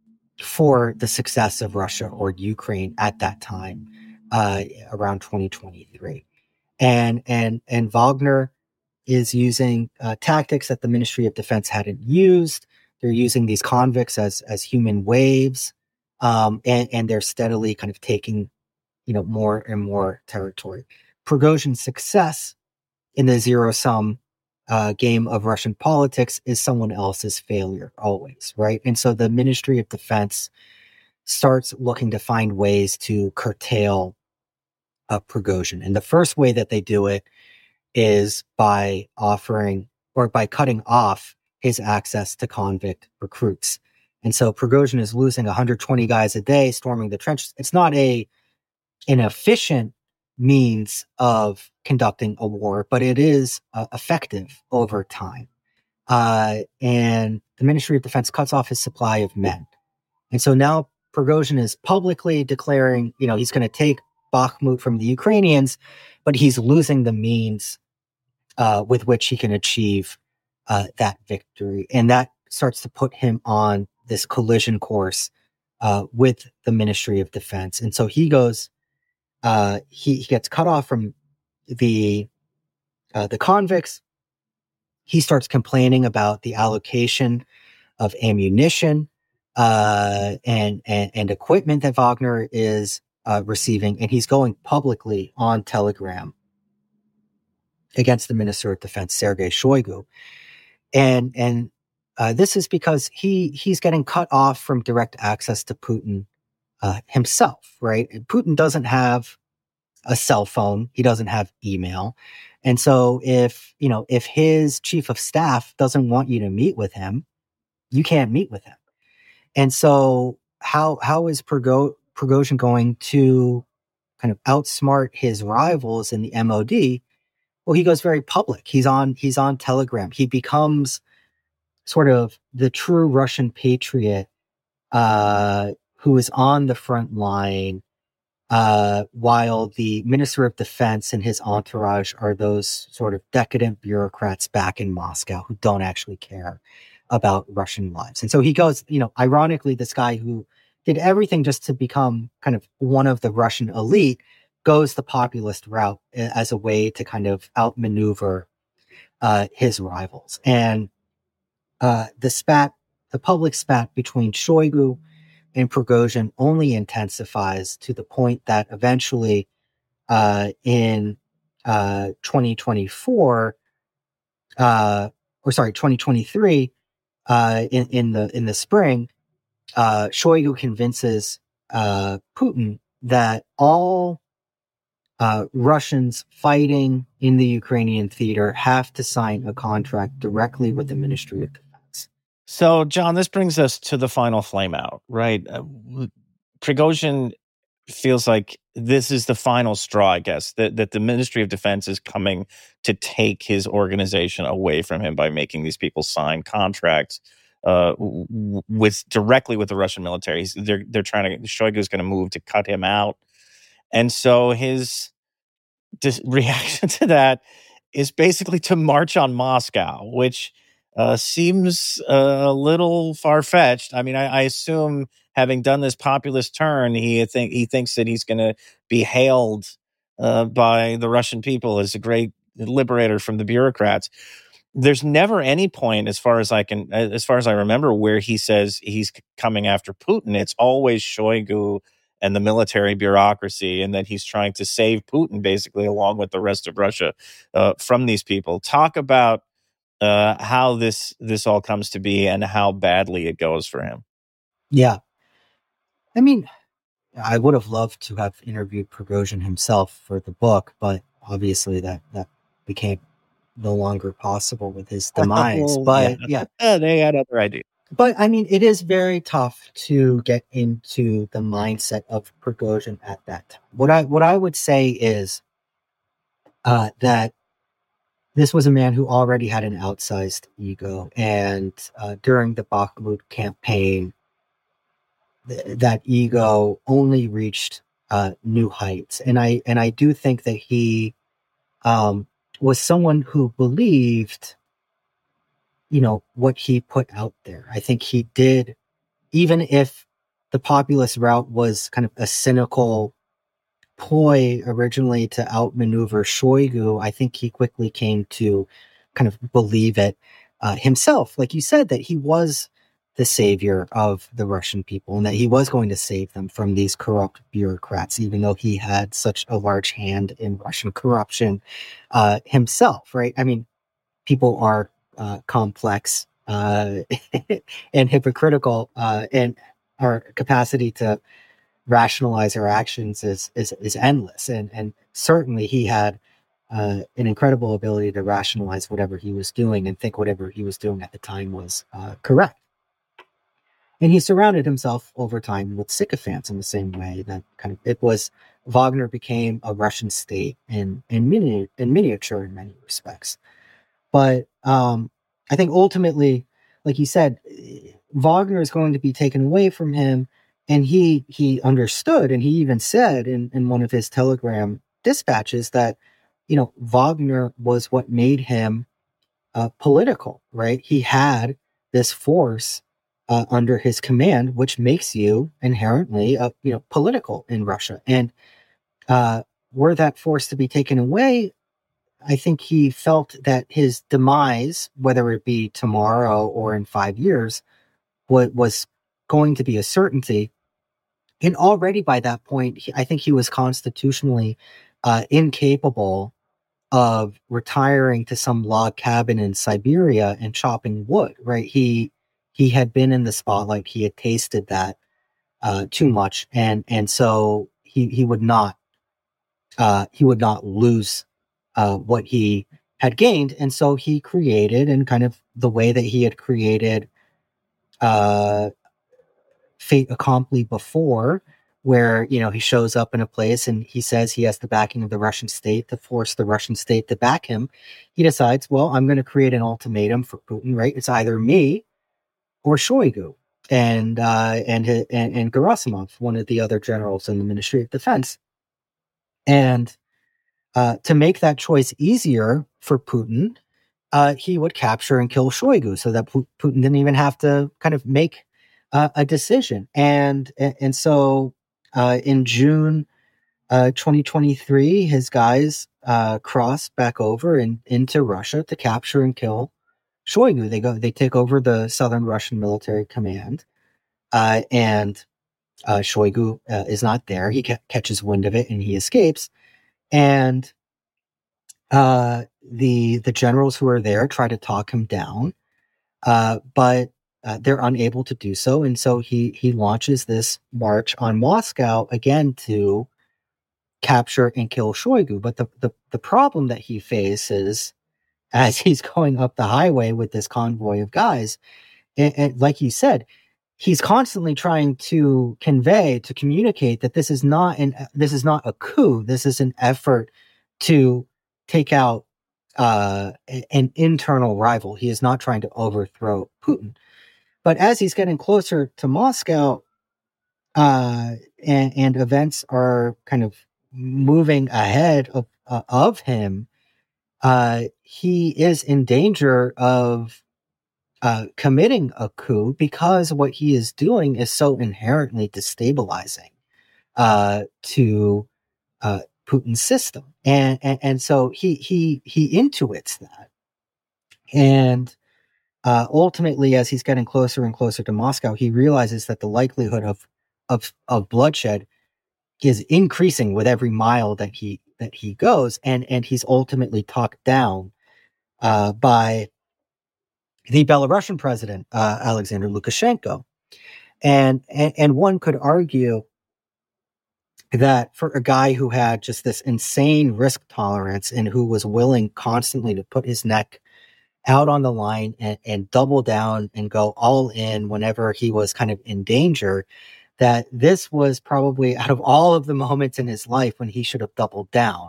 for the success of Russia or Ukraine at that time, uh, around twenty twenty-three. And, and, and Wagner is using uh, tactics that the Ministry of Defense hadn't used. They're using these convicts as, as human waves. Um, and, and they're steadily kind of taking, you know, more and more territory. Prigozhin's success in the zero-sum uh, game of Russian politics is someone else's failure always, right? And so the Ministry of Defense starts looking to find ways to curtail of Prigozhin. And the first way that they do it is by offering or by cutting off his access to convict recruits. And so Prigozhin is losing one hundred twenty guys a day storming the trenches. It's not a an efficient means of conducting a war, but it is uh, effective over time. Uh, and the Ministry of Defense cuts off his supply of men. And so now Prigozhin is publicly declaring, you know, he's going to take Bakhmut from the Ukrainians, but he's losing the means uh, with which he can achieve uh, that victory. And that starts to put him on this collision course uh, with the Ministry of Defense. And so he goes, uh, he, he gets cut off from the uh, the convicts. He starts complaining about the allocation of ammunition uh, and, and and equipment that Wagner is uh, receiving, and he's going publicly on Telegram against the Minister of Defense, Sergei Shoigu, and and uh, this is because he he's getting cut off from direct access to Putin uh, himself, right? And Putin doesn't have a cell phone, he doesn't have email, and so if you know if his chief of staff doesn't want you to meet with him, you can't meet with him. And so how how is Prigo- Prigozhin going to kind of outsmart his rivals in the M O D? Well, he goes very public. He's on he's on Telegram. He becomes sort of the true Russian patriot uh, who is on the front line, uh, while the Minister of Defense and his entourage are those sort of decadent bureaucrats back in Moscow who don't actually care about Russian lives. And so he goes, you know, ironically, this guy who did everything just to become kind of one of the Russian elite goes the populist route as a way to kind of outmaneuver uh, his rivals. And uh, the spat, the public spat between Shoigu and Prigozhin only intensifies to the point that eventually uh, in uh, twenty twenty-four, uh, or sorry, twenty twenty-three, uh, in, in the in the spring, uh, Shoigu convinces uh, Putin that all uh, Russians fighting in the Ukrainian theater have to sign a contract directly with the Ministry of Defense. So, John, this brings us to the final flameout, right? Uh, Prigozhin feels like this is the final straw, I guess, that, that the Ministry of Defense is coming to take his organization away from him by making these people sign contracts uh, w- with directly with the Russian military. He's, they're they're trying to. Shoigu is going to move to cut him out, and so his dis- reaction to that is basically to march on Moscow, which uh, seems uh, a little far-fetched. I mean, I, I assume, having done this populist turn, he think he thinks that he's going to be hailed uh, by the Russian people as a great liberator from the bureaucrats. There's never any point, as far as I can, as far as I remember, where he says he's coming after Putin. It's always Shoigu and the military bureaucracy, and that he's trying to save Putin, basically, along with the rest of Russia, uh, from these people. Talk about uh, how this this all comes to be and how badly it goes for him. Yeah. I mean, I would have loved to have interviewed Prigozhin himself for the book, but obviously that, that became no longer possible with his demise. Well, but yeah. yeah. Uh, they had other ideas. But I mean, it is very tough to get into the mindset of Prigozhin at that time. What I what I would say is uh, that this was a man who already had an outsized ego, and uh, during the Bakhmut campaign, th- that ego only reached uh, new heights. And I and I do think that he um, was someone who believed, you know, what he put out there. I think he did, even if the populist route was kind of a cynical ploy originally to outmaneuver Shoigu, I think he quickly came to kind of believe it uh, himself. Like you said, that he was the savior of the Russian people and that he was going to save them from these corrupt bureaucrats, even though he had such a large hand in Russian corruption uh, himself, right? I mean, people are uh, complex uh, and hypocritical uh, in our capacity to rationalize our actions is is, is endless, and and certainly he had uh, an incredible ability to rationalize whatever he was doing and think whatever he was doing at the time was uh, correct. And he surrounded himself over time with sycophants in the same way that kind of it was Wagner became a Russian state in in, mini, in miniature in many respects. But um, I think ultimately, like you said, Wagner is going to be taken away from him, and he he understood, and he even said in, in one of his telegram dispatches that, you know, Wagner was what made him uh, political, right? He had this force uh, under his command, which makes you inherently, uh, you know, political in Russia. And uh, were that force to be taken away, I think he felt that his demise, whether it be tomorrow or in five years, what was going to be a certainty. And already by that point, he, I think he was constitutionally uh, incapable of retiring to some log cabin in Siberia and chopping wood, right? He he had been in the spotlight. He had tasted that uh, too much. And and so he, he would not uh, he would not lose uh, what he had gained. And so he created, and kind of the way that he had created uh, fait accompli before, where, you know, he shows up in a place and he says he has the backing of the Russian state to force the Russian state to back him. He decides, well, I'm going to create an ultimatum for Putin, right? It's either me or Shoigu and uh, and, and and Gerasimov, one of the other generals in the Ministry of Defense. And uh, to make that choice easier for Putin, uh, he would capture and kill Shoigu so that P- Putin didn't even have to kind of make uh, a decision. And and, and so uh, in June uh, twenty twenty-three, his guys uh, crossed back over and into Russia to capture and kill Shoigu. They go, they take over the Southern Russian Military Command, uh, and uh, Shoigu uh, is not there. He ca- catches wind of it and he escapes. And uh, the the generals who are there try to talk him down, uh, but uh, they're unable to do so. And so he he launches this march on Moscow again to capture and kill Shoigu. But the the, the problem that he faces as he's going up the highway with this convoy of guys, and, and like you said, he's constantly trying to convey, to communicate that this is not an this is not a coup. This is an effort to take out uh, an internal rival. He is not trying to overthrow Putin. But as he's getting closer to Moscow, uh, and, and events are kind of moving ahead of uh, of him, uh, he is in danger of uh, committing a coup because what he is doing is so inherently destabilizing uh, to uh, Putin's system, and, and and so he he he intuits that, and uh, ultimately, as he's getting closer and closer to Moscow, he realizes that the likelihood of of of bloodshed is increasing with every mile that he that he goes, and and he's ultimately talked down uh, by the Belarusian president, uh, Alexander Lukashenko. And, and, and one could argue that for a guy who had just this insane risk tolerance and who was willing constantly to put his neck out on the line and, and double down and go all in whenever he was kind of in danger, that this was probably out of all of the moments in his life when he should have doubled down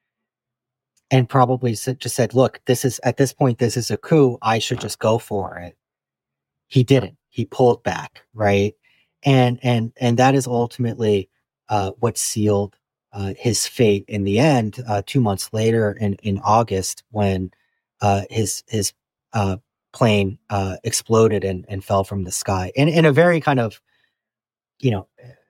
and probably just said, look, this is at this point, this is a coup. I should just go for it. He didn't. He pulled back, right? And and and that is ultimately uh, what sealed uh, his fate in the end. Uh, two months later, in in August, when uh, his his uh, plane uh, exploded and, and fell from the sky, in in a very kind of, you know,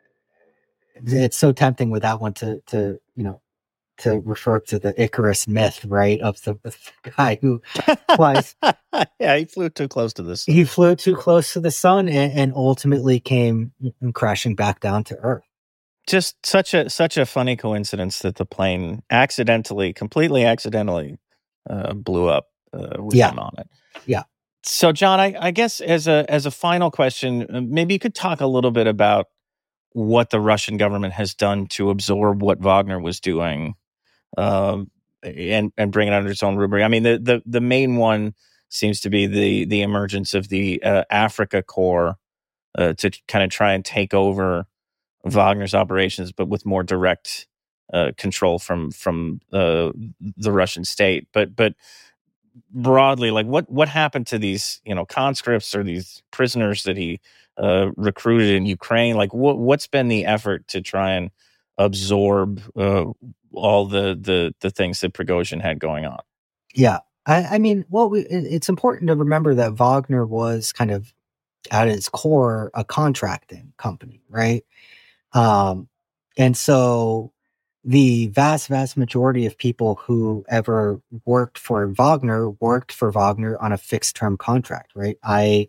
it's so tempting with that one to to you know to refer to the Icarus myth, right? Of the, the guy who flies. Yeah, he flew too close to the sun. He flew too close to the sun and, and ultimately came crashing back down to Earth. Just such a such a funny coincidence that the plane accidentally, completely accidentally, uh, blew up uh, with Yeah. him on it. Yeah. So, John, I, I guess as a as a final question, uh, maybe you could talk a little bit about what the Russian government has done to absorb what Wagner was doing, um, and and bring it under its own rubric. I mean, the the the main one seems to be the the emergence of the uh, Africa Corps uh, to kind of try and take over Wagner's operations, but with more direct uh, control from from uh, the Russian state. But but broadly, like what what happened to these, you know, conscripts or these prisoners that he uh, recruited in Ukraine? Like what what's been the effort to try and absorb uh, all the the the things that Prigozhin had going on? Yeah. I, I mean, well, we, it- it's important to remember that Wagner was kind of at its core a contracting company, right? Um, and so the vast, vast majority of people who ever worked for Wagner worked for Wagner on a fixed term contract, right? I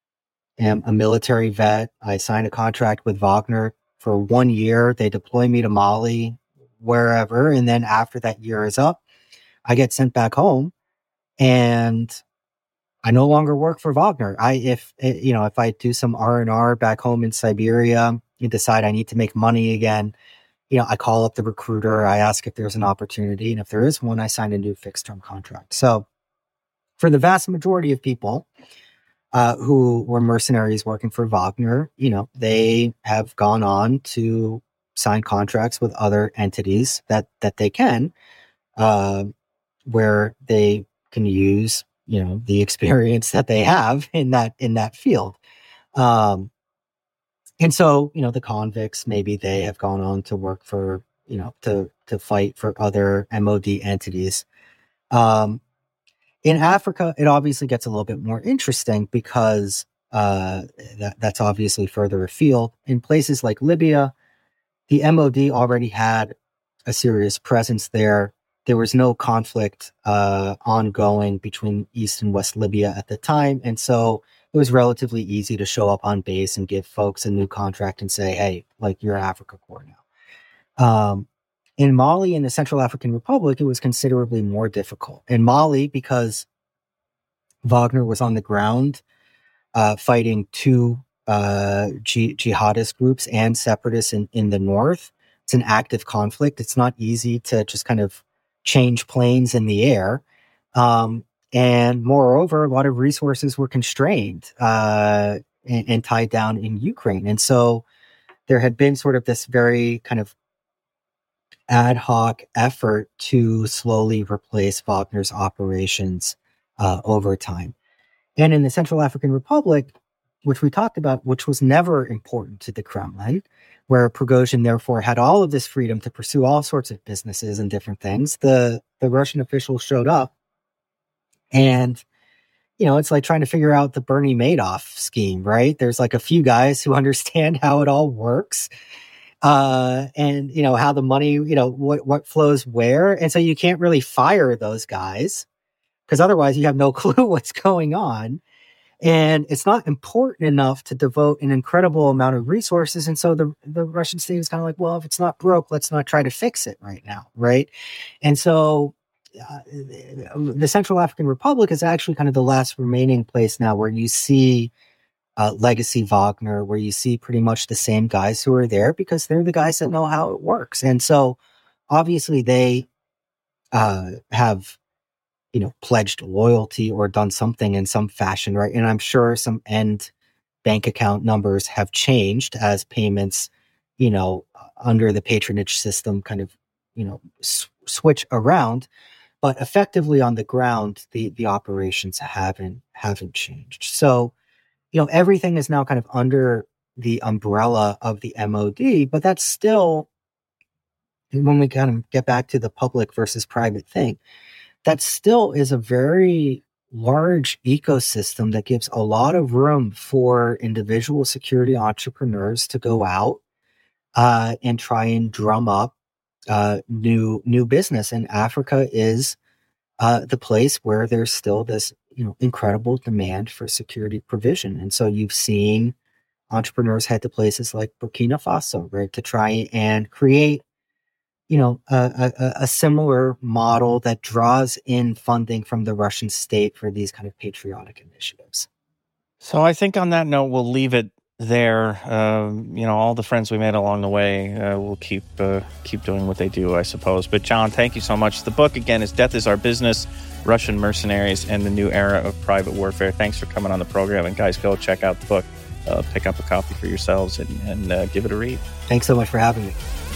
am a military vet. I signed a contract with Wagner for one year. They deploy me to Mali, wherever. And then after that year is up, I get sent back home and I no longer work for Wagner. I, if, eh, you know, if I do some R and R back home in Siberia, you decide I need to make money again, you know, I call up the recruiter, I ask if there's an opportunity. And if there is one, I sign a new fixed term contract. So for the vast majority of people uh, who were mercenaries working for Wagner, you know, they have gone on to sign contracts with other entities that, that they can, uh, where they can use, you know, the experience that they have in that, in that field. Um, and so, you know, the convicts, maybe they have gone on to work for, you know, to, to fight for other M O D entities. Um, in Africa, it obviously gets a little bit more interesting because, uh, that, that's obviously further afield. In places like Libya, the M O D already had a serious presence there. There was no conflict uh, ongoing between East and West Libya at the time. And so it was relatively easy to show up on base and give folks a new contract and say, hey, like you're Africa Corps now. Um, in Mali and the Central African Republic, it was considerably more difficult. In Mali, because Wagner was on the ground uh, fighting two uh, ji- jihadist groups and separatists in, in the north, it's an active conflict. It's not easy to just kind of change planes in the air. Um, and moreover, a lot of resources were constrained uh, and, and tied down in Ukraine. And so there had been sort of this very kind of ad hoc effort to slowly replace Wagner's operations uh, over time. And in the Central African Republic, which we talked about, which was never important to the Kremlin, where Prigozhin therefore had all of this freedom to pursue all sorts of businesses and different things, the, the Russian officials showed up. And, you know, it's like trying to figure out the Bernie Madoff scheme, right? There's like a few guys who understand how it all works. Uh, and, you know, how the money, you know, what, what flows where. And so you can't really fire those guys because otherwise you have no clue what's going on. And it's not important enough to devote an incredible amount of resources. And so the, the Russian state was kind of like, well, if it's not broke, let's not try to fix it right now. Right. And so uh, the Central African Republic is actually kind of the last remaining place now where you see uh, legacy Wagner, where you see pretty much the same guys who are there because they're the guys that know how it works. And so obviously they uh, have, you know, pledged loyalty or done something in some fashion, right? And I'm sure some end bank account numbers have changed as payments, you know, under the patronage system kind of, you know, s- switch around. But effectively on the ground, the the operations haven't haven't changed. So, you know, everything is now kind of under the umbrella of the M O D, but that's still, when we kind of get back to the public versus private thing, that still is a very large ecosystem that gives a lot of room for individual security entrepreneurs to go out uh, and try and drum up uh, new new business. And Africa is uh, the place where there's still this, you know, incredible demand for security provision. And so you've seen entrepreneurs head to places like Burkina Faso, right, to try and create, you know, a, a, a similar model that draws in funding from the Russian state for these kind of patriotic initiatives. So I think on that note, we'll leave it there. Um, you know, all the friends we made along the way uh, will keep uh, keep doing what they do, I suppose. But John, thank you so much. The book, again, is Death is Our Business, Russian Mercenaries and the New Era of Private Warfare. Thanks for coming on the program. And guys, go check out the book. Uh, pick up a copy for yourselves and, and uh, give it a read. Thanks so much for having me.